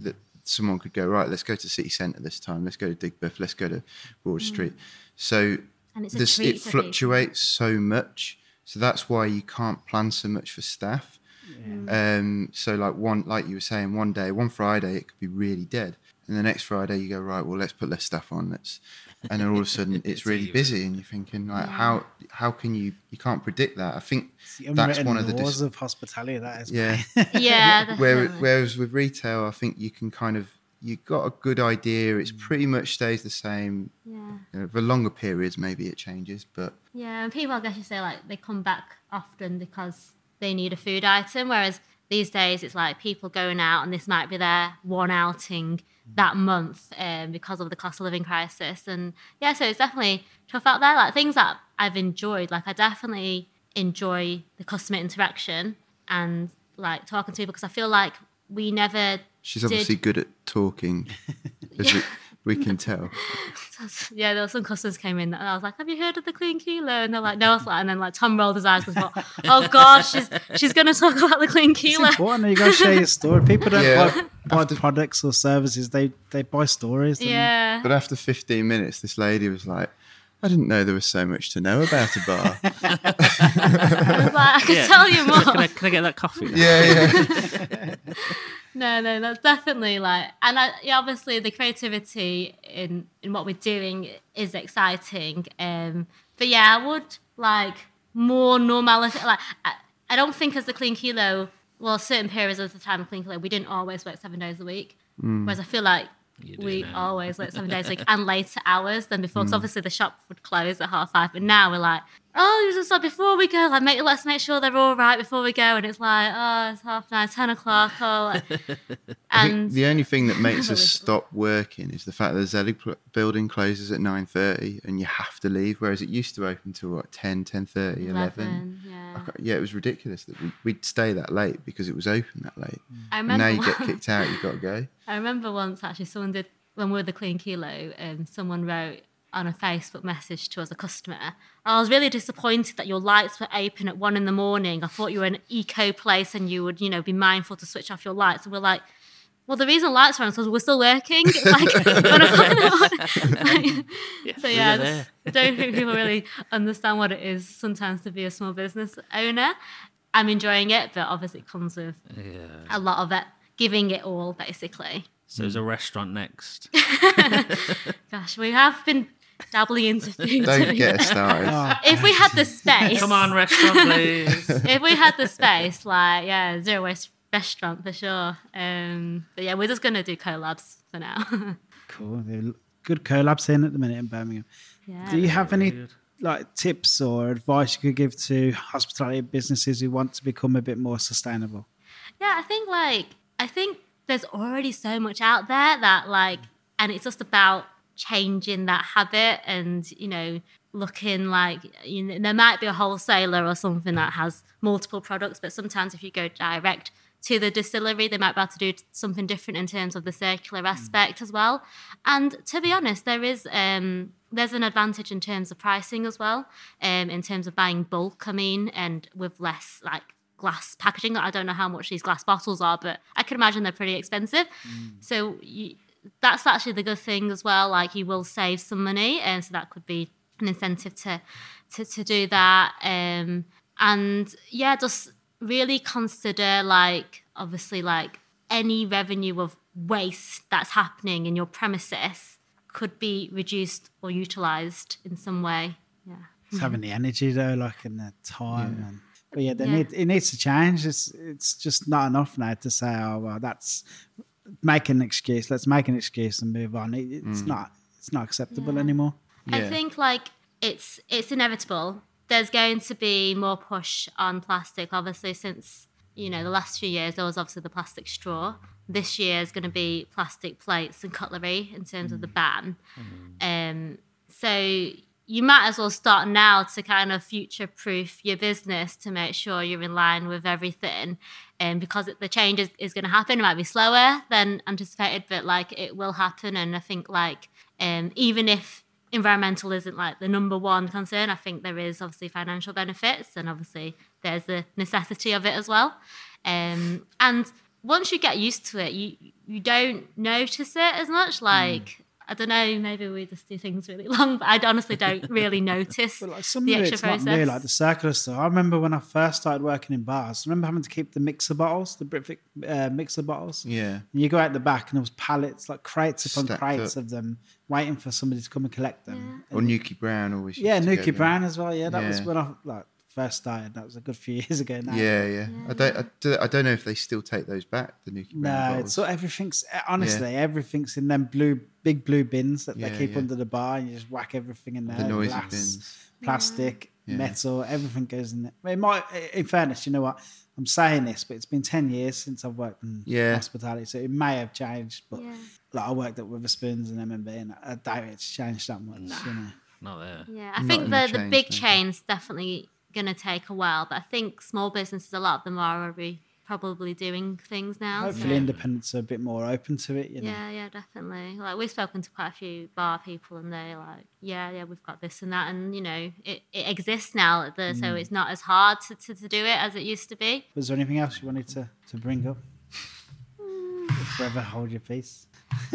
Speaker 4: someone could go, right, let's go to city centre this time. Let's go to Digbeth. Let's go to Broad Street. So
Speaker 1: And it's a
Speaker 4: this,
Speaker 1: treat
Speaker 4: it
Speaker 1: for people.
Speaker 4: fluctuates so much. So that's why you can't plan so much for staff. Um, so like one, like you were saying, one day, one Friday, it could be really dead. And the next Friday you go, right, well, let's put less stuff on. Let's, and then all of a sudden it's really busy and you're thinking like, how, how can you, you can't predict that. I think
Speaker 2: It's the
Speaker 4: that's
Speaker 2: unwritten
Speaker 4: one of the,
Speaker 2: laws
Speaker 4: dis-
Speaker 2: of hospitality. That is,
Speaker 4: yeah.
Speaker 1: Yeah,
Speaker 4: Where,
Speaker 1: definitely.
Speaker 4: whereas with retail, I think you can kind of, you got a good idea. It's pretty much stays the same.
Speaker 1: Yeah.
Speaker 4: You know, for longer periods, maybe it changes, but
Speaker 1: Yeah, and people, I guess you say, like, they come back often because they need a food item, whereas these days it's like people going out and this might be their one outing that month um, because of the cost of living crisis. And yeah, so it's definitely tough out there. Like things that I've enjoyed, like I definitely enjoy the customer interaction and like talking to people because I feel like we never
Speaker 4: she's
Speaker 1: did-
Speaker 4: obviously good at talking, as we, we can tell.
Speaker 1: Yeah, there were some customers came in and I was like, have you heard of the Clean Kilo? And they're like, no. I was like, and then like Tom rolled his eyes and thought, oh God, she's she's going to talk about the Clean
Speaker 2: it's
Speaker 1: Kilo.
Speaker 2: important. You got to share your story. People don't
Speaker 4: Yeah.
Speaker 2: buy, buy products or services. They they buy stories. don't they?
Speaker 1: Yeah.
Speaker 4: But after fifteen minutes, this lady was like, I didn't know there was so much to know about a bar.
Speaker 1: I was like, I could
Speaker 5: Yeah.
Speaker 1: tell you more.
Speaker 5: Can I, can I get that coffee?
Speaker 4: yeah, yeah.
Speaker 1: No, no, that's definitely like, and I, yeah, obviously the creativity in in what we're doing is exciting. Um, but yeah, I would like more normality. Like, I, I don't think as the Clean Kilo, well, certain periods of the time of Clean Kilo, we didn't always work seven days a week. Whereas I feel like
Speaker 5: You do
Speaker 1: we
Speaker 5: now.
Speaker 1: always work seven days a week and later hours than before. Because obviously the shop would close at half five, but now we're like, oh, just like before we go, like make let's make sure they're all right before we go. And it's like, oh, it's half nine, ten o'clock. Oh, like,
Speaker 4: I think
Speaker 1: and
Speaker 4: the only thing that makes us
Speaker 1: Unbelievable.
Speaker 4: stop working is the fact that the Zelig pl- building closes at nine thirty and you have to leave, whereas it used to open till what, ten, ten thirty, eleven.
Speaker 1: eleven, yeah.
Speaker 4: I ca- Yeah, it was ridiculous that we, we'd stay that late because it was open that late.
Speaker 1: I
Speaker 4: And
Speaker 1: remember.
Speaker 4: now you get
Speaker 1: once-
Speaker 4: kicked out, you've got to go.
Speaker 1: I remember once actually someone did when we were the Clean Kilo. Um, someone wrote on a Facebook message to us, a customer. I was really disappointed that your lights were open at one in the morning. I thought you were an eco place and you would, you know, be mindful to switch off your lights. And we're like, well, the reason lights are on is because we're still working. It's like, one o'clock in the morning. Like, so yeah, I
Speaker 5: we're
Speaker 1: just don't think people really understand what it is sometimes to be a small business owner. I'm enjoying it, but obviously it comes with
Speaker 5: Yeah.
Speaker 1: a lot of it, giving it all basically.
Speaker 5: So there's a restaurant next.
Speaker 1: Gosh, we have been dabbling into food. to
Speaker 4: Don't
Speaker 1: be
Speaker 4: get us
Speaker 1: fair.
Speaker 4: started.
Speaker 2: Oh,
Speaker 1: If we had the space,
Speaker 5: Come on, restaurant, please.
Speaker 1: if we had the space, like yeah, zero waste restaurant for sure. Um, but yeah, we're just gonna do collabs for now.
Speaker 2: cool. There are good collabs in at the minute in Birmingham.
Speaker 1: Yeah.
Speaker 2: Do you have any
Speaker 5: Good.
Speaker 2: like tips or advice you could give to hospitality businesses who want to become a bit more sustainable?
Speaker 1: Yeah, I think like I think there's already so much out there that like, and it's just about changing that habit and you know looking like you know there might be a wholesaler or something that has multiple products, but sometimes if you go direct to the distillery, they might be able to do something different in terms of the circular aspect as well. And to be honest, there is um, there's an advantage in terms of pricing as well, um, in terms of buying bulk. I mean, and with less like glass packaging. I don't know how much these glass bottles are, but I can imagine they're pretty expensive. So you, that's actually the good thing as well. Like you will save some money, and so that could be an incentive to to, to do that. Um, and yeah, just really consider like obviously like any revenue of waste that's happening in your premises could be reduced or utilized in some way. Yeah.
Speaker 2: It's having the energy though, like in the time. And, but yeah, they
Speaker 1: Yeah.
Speaker 2: need it needs to change. It's it's just not enough now to say, oh well, that's make an excuse. Let's make an excuse and move on. It, it's not it's not acceptable
Speaker 1: Yeah.
Speaker 2: anymore.
Speaker 1: I
Speaker 4: Yeah.
Speaker 1: think like it's it's inevitable. There's going to be more push on plastic, obviously, since you know the last few years there was obviously the plastic straw. This year is going to be plastic plates and cutlery in terms of the ban. Um, so you might as well start now to kind of future-proof your business to make sure you're in line with everything. And because it, the change is, is going to happen, it might be slower than anticipated, but like it will happen. And I think like um, even if environmental isn't like the number one concern, I think there is obviously financial benefits, and obviously there's the necessity of it as well. Um, and once you get used to it, you you don't notice it as much. Like I don't know, maybe we just do things really long, but I honestly don't really notice
Speaker 2: But like some
Speaker 1: the
Speaker 2: of
Speaker 1: extra
Speaker 2: it's
Speaker 1: process.
Speaker 2: not new, like the circular stuff. I remember when I first started working in bars. I remember having to keep the mixer bottles, the Britvic uh, mixer bottles.
Speaker 4: Yeah.
Speaker 2: And you go out the back, and there was pallets, like crates upon
Speaker 4: Stacked
Speaker 2: crates
Speaker 4: up.
Speaker 2: of them, waiting for somebody to come and collect them.
Speaker 4: Or Nuki Brown always.
Speaker 2: Yeah,
Speaker 4: used to go
Speaker 2: Nuki
Speaker 4: there.
Speaker 2: Brown as well. Yeah, that was
Speaker 4: Yeah.
Speaker 2: when I like first started. That was a good few years ago now.
Speaker 4: Yeah, yeah. I don't. I, do, I don't know if they still take those back. The Nuki Brown
Speaker 2: No,
Speaker 4: bottles.
Speaker 2: it's so everything's honestly everything's in them blue, big blue bins that
Speaker 4: Yeah,
Speaker 2: they keep
Speaker 4: yeah.
Speaker 2: under the bar, and you just whack everything in there.
Speaker 4: the noisy
Speaker 2: glass,
Speaker 4: bins.
Speaker 2: plastic,
Speaker 4: Yeah.
Speaker 2: metal, everything goes in there. Well, it might, in fairness, you know what? I'm saying this, but it's been ten years since I've worked in
Speaker 4: Yeah.
Speaker 2: hospitality, so it may have changed. But
Speaker 1: Yeah.
Speaker 2: like I worked at Witherspoons and M and B, and I doubt it's changed that much. You know.
Speaker 5: Not there.
Speaker 1: Yeah, I
Speaker 4: Not
Speaker 1: think
Speaker 4: in
Speaker 1: the,
Speaker 4: the
Speaker 1: the
Speaker 4: chains,
Speaker 1: big
Speaker 4: maybe.
Speaker 1: chains definitely going to take a while, but I think small businesses, a lot of them are already probably doing things now.
Speaker 2: Hopefully,
Speaker 1: so-
Speaker 2: independents are a bit more open to it. You know.
Speaker 1: Yeah, yeah, definitely. Like we've spoken to quite a few bar people, and they're like, "Yeah, yeah, we've got this and that," and you know, it, it exists now, the,
Speaker 2: Mm.
Speaker 1: so it's not as hard to, to, to do it as it used to be.
Speaker 2: Was there anything else you wanted to, to bring up? Forever hold your peace.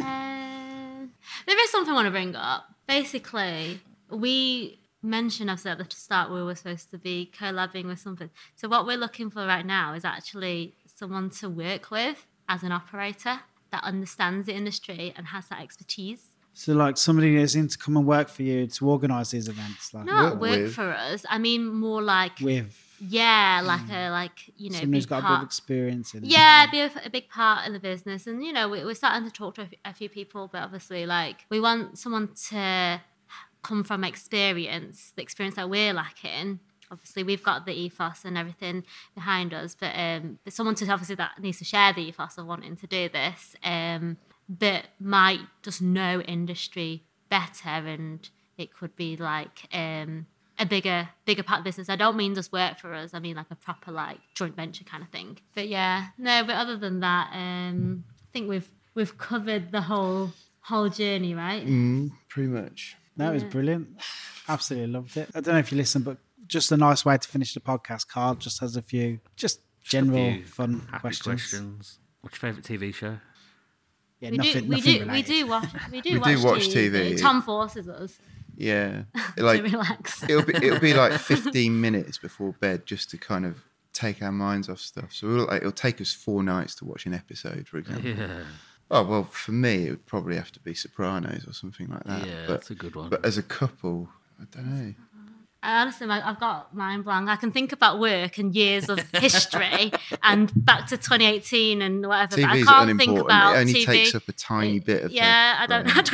Speaker 1: Uh, there is something I want to bring up. Basically, we mentioned, I've said at the start, we were supposed to be collabing with something. So what we're looking for right now is actually someone to work with as an operator that understands the industry and has that expertise.
Speaker 2: So, like somebody who's in to come and work for you to organise these events, like
Speaker 1: Not
Speaker 4: Work
Speaker 1: work
Speaker 4: with.
Speaker 1: for us. I mean, more like,
Speaker 2: with
Speaker 1: yeah, like a, like, you know,
Speaker 2: someone who's
Speaker 1: big
Speaker 2: got a bit
Speaker 1: part.
Speaker 2: of experience in it.
Speaker 1: Yeah, be a, a big part in the business. And, you know, we, we're starting to talk to a, f- a few people, but obviously, like, we want someone to come from experience, the experience that we're lacking. Obviously, we've got the ethos and everything behind us, but um, but someone to obviously that needs to share the ethos of wanting to do this, um, that might just know industry better, and it could be like um, a bigger bigger part of the business. I don't mean just work for us. I mean like a proper like joint venture kind of thing. But yeah, no. But other than that, um, I think we've we've covered the whole whole journey, right?
Speaker 4: Mm, pretty much.
Speaker 2: That was brilliant. Absolutely loved it. I don't know if you listen, but just a nice way to finish the podcast. Carl just has a few just general
Speaker 5: few
Speaker 2: fun
Speaker 5: Happy
Speaker 2: questions.
Speaker 5: questions. What's your favourite T V show?
Speaker 2: Yeah,
Speaker 1: We
Speaker 2: nothing,
Speaker 1: do, we
Speaker 2: nothing
Speaker 1: do, we
Speaker 2: related.
Speaker 1: do watch, we do
Speaker 4: We
Speaker 1: watch,
Speaker 4: do watch T V.
Speaker 1: Tom forces us
Speaker 4: Yeah.
Speaker 1: to
Speaker 4: Like
Speaker 1: relax.
Speaker 4: it'll be it'll be like fifteen minutes before bed just to kind of take our minds off stuff. So we'll, like, it'll take us four nights to watch an episode, for example.
Speaker 5: Yeah,
Speaker 4: Oh well, for me it would probably have to be Sopranos or something like that.
Speaker 5: yeah,
Speaker 4: but,
Speaker 5: that's a good one.
Speaker 4: But as a couple, I don't know.
Speaker 1: I honestly, like, I've got mind blank. I can think about work and years of history and back to twenty eighteen and whatever.
Speaker 4: T
Speaker 1: but I
Speaker 4: V's
Speaker 1: can't think
Speaker 4: unimportant.
Speaker 1: about
Speaker 4: It only
Speaker 1: T V.
Speaker 4: takes up a tiny bit of.
Speaker 1: Yeah,
Speaker 4: the
Speaker 1: I don't.
Speaker 4: brain.
Speaker 1: I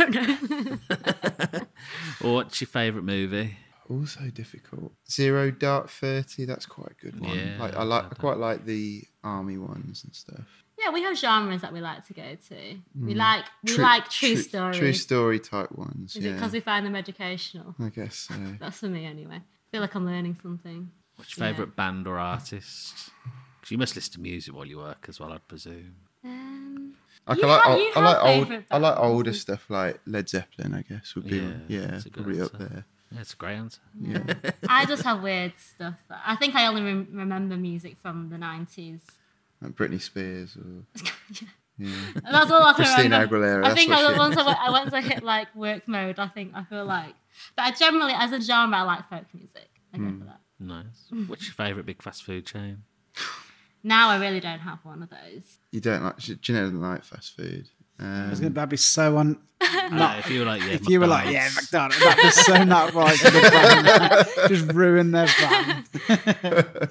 Speaker 1: don't know.
Speaker 5: Or what's your favourite movie?
Speaker 4: Also difficult. Zero Dark Thirty. That's quite a good one.
Speaker 5: Yeah,
Speaker 4: like I like.
Speaker 5: I've
Speaker 4: I
Speaker 5: had
Speaker 4: quite like the army ones and stuff.
Speaker 1: Yeah, we have genres that we like to go to. We
Speaker 4: Mm.
Speaker 1: like we like true, story.
Speaker 4: True story type ones.
Speaker 1: Is
Speaker 4: yeah.
Speaker 1: it because we find them educational?
Speaker 4: I guess so.
Speaker 1: That's for me anyway. I feel like I'm learning something.
Speaker 5: What's your
Speaker 1: Yeah.
Speaker 5: favourite band or artist? 'Cause you must listen to music while you work as well, I'd presume.
Speaker 1: Um,
Speaker 4: Like,
Speaker 1: You
Speaker 4: I like,
Speaker 1: have-
Speaker 4: I,
Speaker 1: you
Speaker 4: I like
Speaker 1: have
Speaker 4: old,
Speaker 1: favourite
Speaker 4: I like
Speaker 1: bands,
Speaker 4: older
Speaker 1: and-
Speaker 4: stuff like Led Zeppelin. I guess would be
Speaker 5: Yeah,
Speaker 4: yeah,
Speaker 5: that's a good
Speaker 4: probably up
Speaker 5: answer.
Speaker 4: there.
Speaker 5: Yeah, it's a great answer.
Speaker 4: Yeah,
Speaker 1: I just have weird stuff. I think I only rem- remember music from the nineties.
Speaker 4: like Britney Spears or yeah.
Speaker 1: And that's all I can
Speaker 4: Christina
Speaker 1: remember.
Speaker 4: Aguilera,
Speaker 1: I
Speaker 4: that's
Speaker 1: think
Speaker 4: what
Speaker 1: I,
Speaker 4: she-
Speaker 1: once I, went- I once I hit like work mode, I think I feel like. But I generally, as a genre, I like folk music. I go
Speaker 4: Hmm.
Speaker 1: for that.
Speaker 5: Nice. What's your favourite big fast food chain?
Speaker 1: Now I really don't have one of those.
Speaker 4: You don't like? Do you know, like fast food?
Speaker 2: I was
Speaker 4: Um,
Speaker 2: going to be so on.
Speaker 5: Uh, if you were like, yeah,
Speaker 2: If you were like, yeah,
Speaker 5: McDonald's.
Speaker 2: McDonald's, that was so not right. for the brand. Just ruin their brand.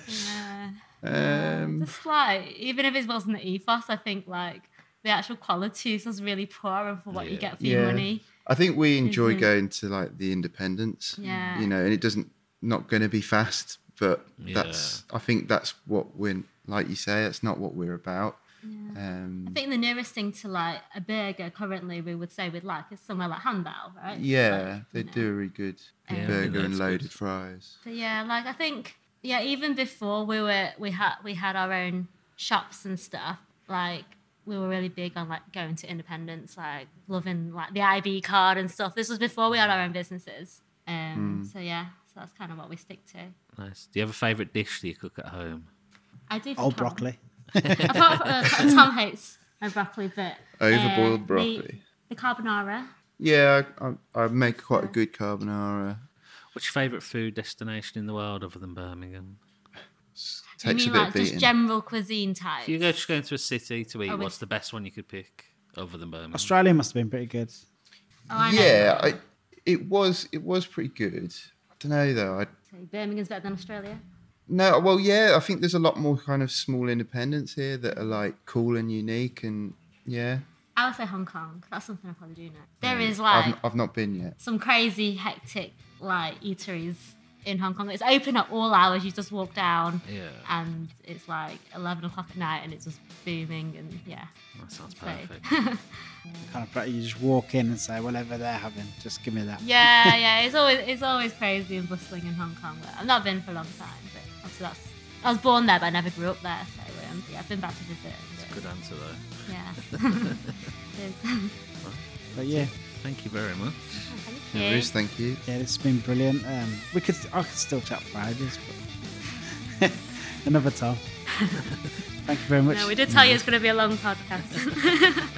Speaker 1: Yeah.
Speaker 4: um,
Speaker 1: Just like, even if it wasn't the ethos, I think like the actual quality is just really poor for what you
Speaker 5: Yeah.
Speaker 1: get for your
Speaker 4: Yeah.
Speaker 1: money.
Speaker 4: I think we enjoy
Speaker 1: Isn't it?
Speaker 4: going to like the independents.
Speaker 1: Yeah.
Speaker 4: You know, and it doesn't not going to be fast, but
Speaker 5: Yeah.
Speaker 4: that's. I think that's what we're like. You say, that's not what we're about. Um,
Speaker 1: I think the nearest thing to like a burger currently we would say we'd like is somewhere like Handbell, right?
Speaker 4: yeah,
Speaker 1: Like,
Speaker 4: they
Speaker 1: you know.
Speaker 4: do a really good
Speaker 1: Yeah,
Speaker 4: burger and
Speaker 5: that's
Speaker 4: loaded
Speaker 5: good.
Speaker 4: fries.
Speaker 1: So yeah, like I think yeah, even before we were we had we had our own shops and stuff, like we were really big on like going to independents, like loving like the I B card and stuff. This was before we had our own businesses. Um
Speaker 4: Hmm.
Speaker 1: so yeah, so that's kind of what we stick to.
Speaker 5: Nice. Do you have a favourite dish that you cook at home?
Speaker 1: I do for
Speaker 2: Old
Speaker 1: Tom.
Speaker 2: broccoli.
Speaker 1: Apart from, uh, Tom hates my broccoli, but
Speaker 4: Overboiled
Speaker 1: uh,
Speaker 4: broccoli.
Speaker 1: The, the carbonara.
Speaker 4: Yeah, I, I, I make quite a good carbonara.
Speaker 5: What's your favourite food destination in the world other than Birmingham?
Speaker 1: You
Speaker 4: Takes
Speaker 1: mean
Speaker 4: a bit
Speaker 1: like
Speaker 4: of
Speaker 1: just
Speaker 4: beating.
Speaker 1: general cuisine type?
Speaker 5: If you go just going to a city to eat,
Speaker 1: Oh,
Speaker 5: what's
Speaker 1: it's-
Speaker 5: the best one you could pick other than Birmingham?
Speaker 2: Australia must have been pretty good.
Speaker 1: Oh, I know.
Speaker 4: Yeah, I, it was it was pretty good. I don't know though. I,
Speaker 1: So Birmingham's better than Australia.
Speaker 4: no, well, yeah, I think there's a lot more kind of small independents here that are like cool and unique, and yeah,
Speaker 1: I would say Hong Kong. That's something I probably do know. There is like
Speaker 4: I've, I've not been yet.
Speaker 1: some crazy hectic like eateries in Hong Kong. It's open at all hours. You just walk down,
Speaker 5: Yeah.
Speaker 1: and it's like eleven o'clock at night, and it's just booming, and yeah.
Speaker 5: That sounds
Speaker 1: So-
Speaker 5: perfect.
Speaker 2: Kind of like you just walk in and say, whatever they're having, just give me that.
Speaker 1: yeah, yeah. It's always it's always crazy and bustling in Hong Kong. But I've not been for a long time, but obviously that's. I was born there, but I never grew up there. So um, yeah, I've been back to visit. but,
Speaker 5: Good answer though.
Speaker 1: yeah. It is.
Speaker 2: But yeah,
Speaker 5: Thank you very much.
Speaker 1: Thank
Speaker 4: Yeah,
Speaker 1: you.
Speaker 4: Bruce, thank you.
Speaker 2: yeah, it's been brilliant. Um, we could, I could still chat for ages, but another time. Thank you very much.
Speaker 1: No, we did tell you it's going to be a long podcast.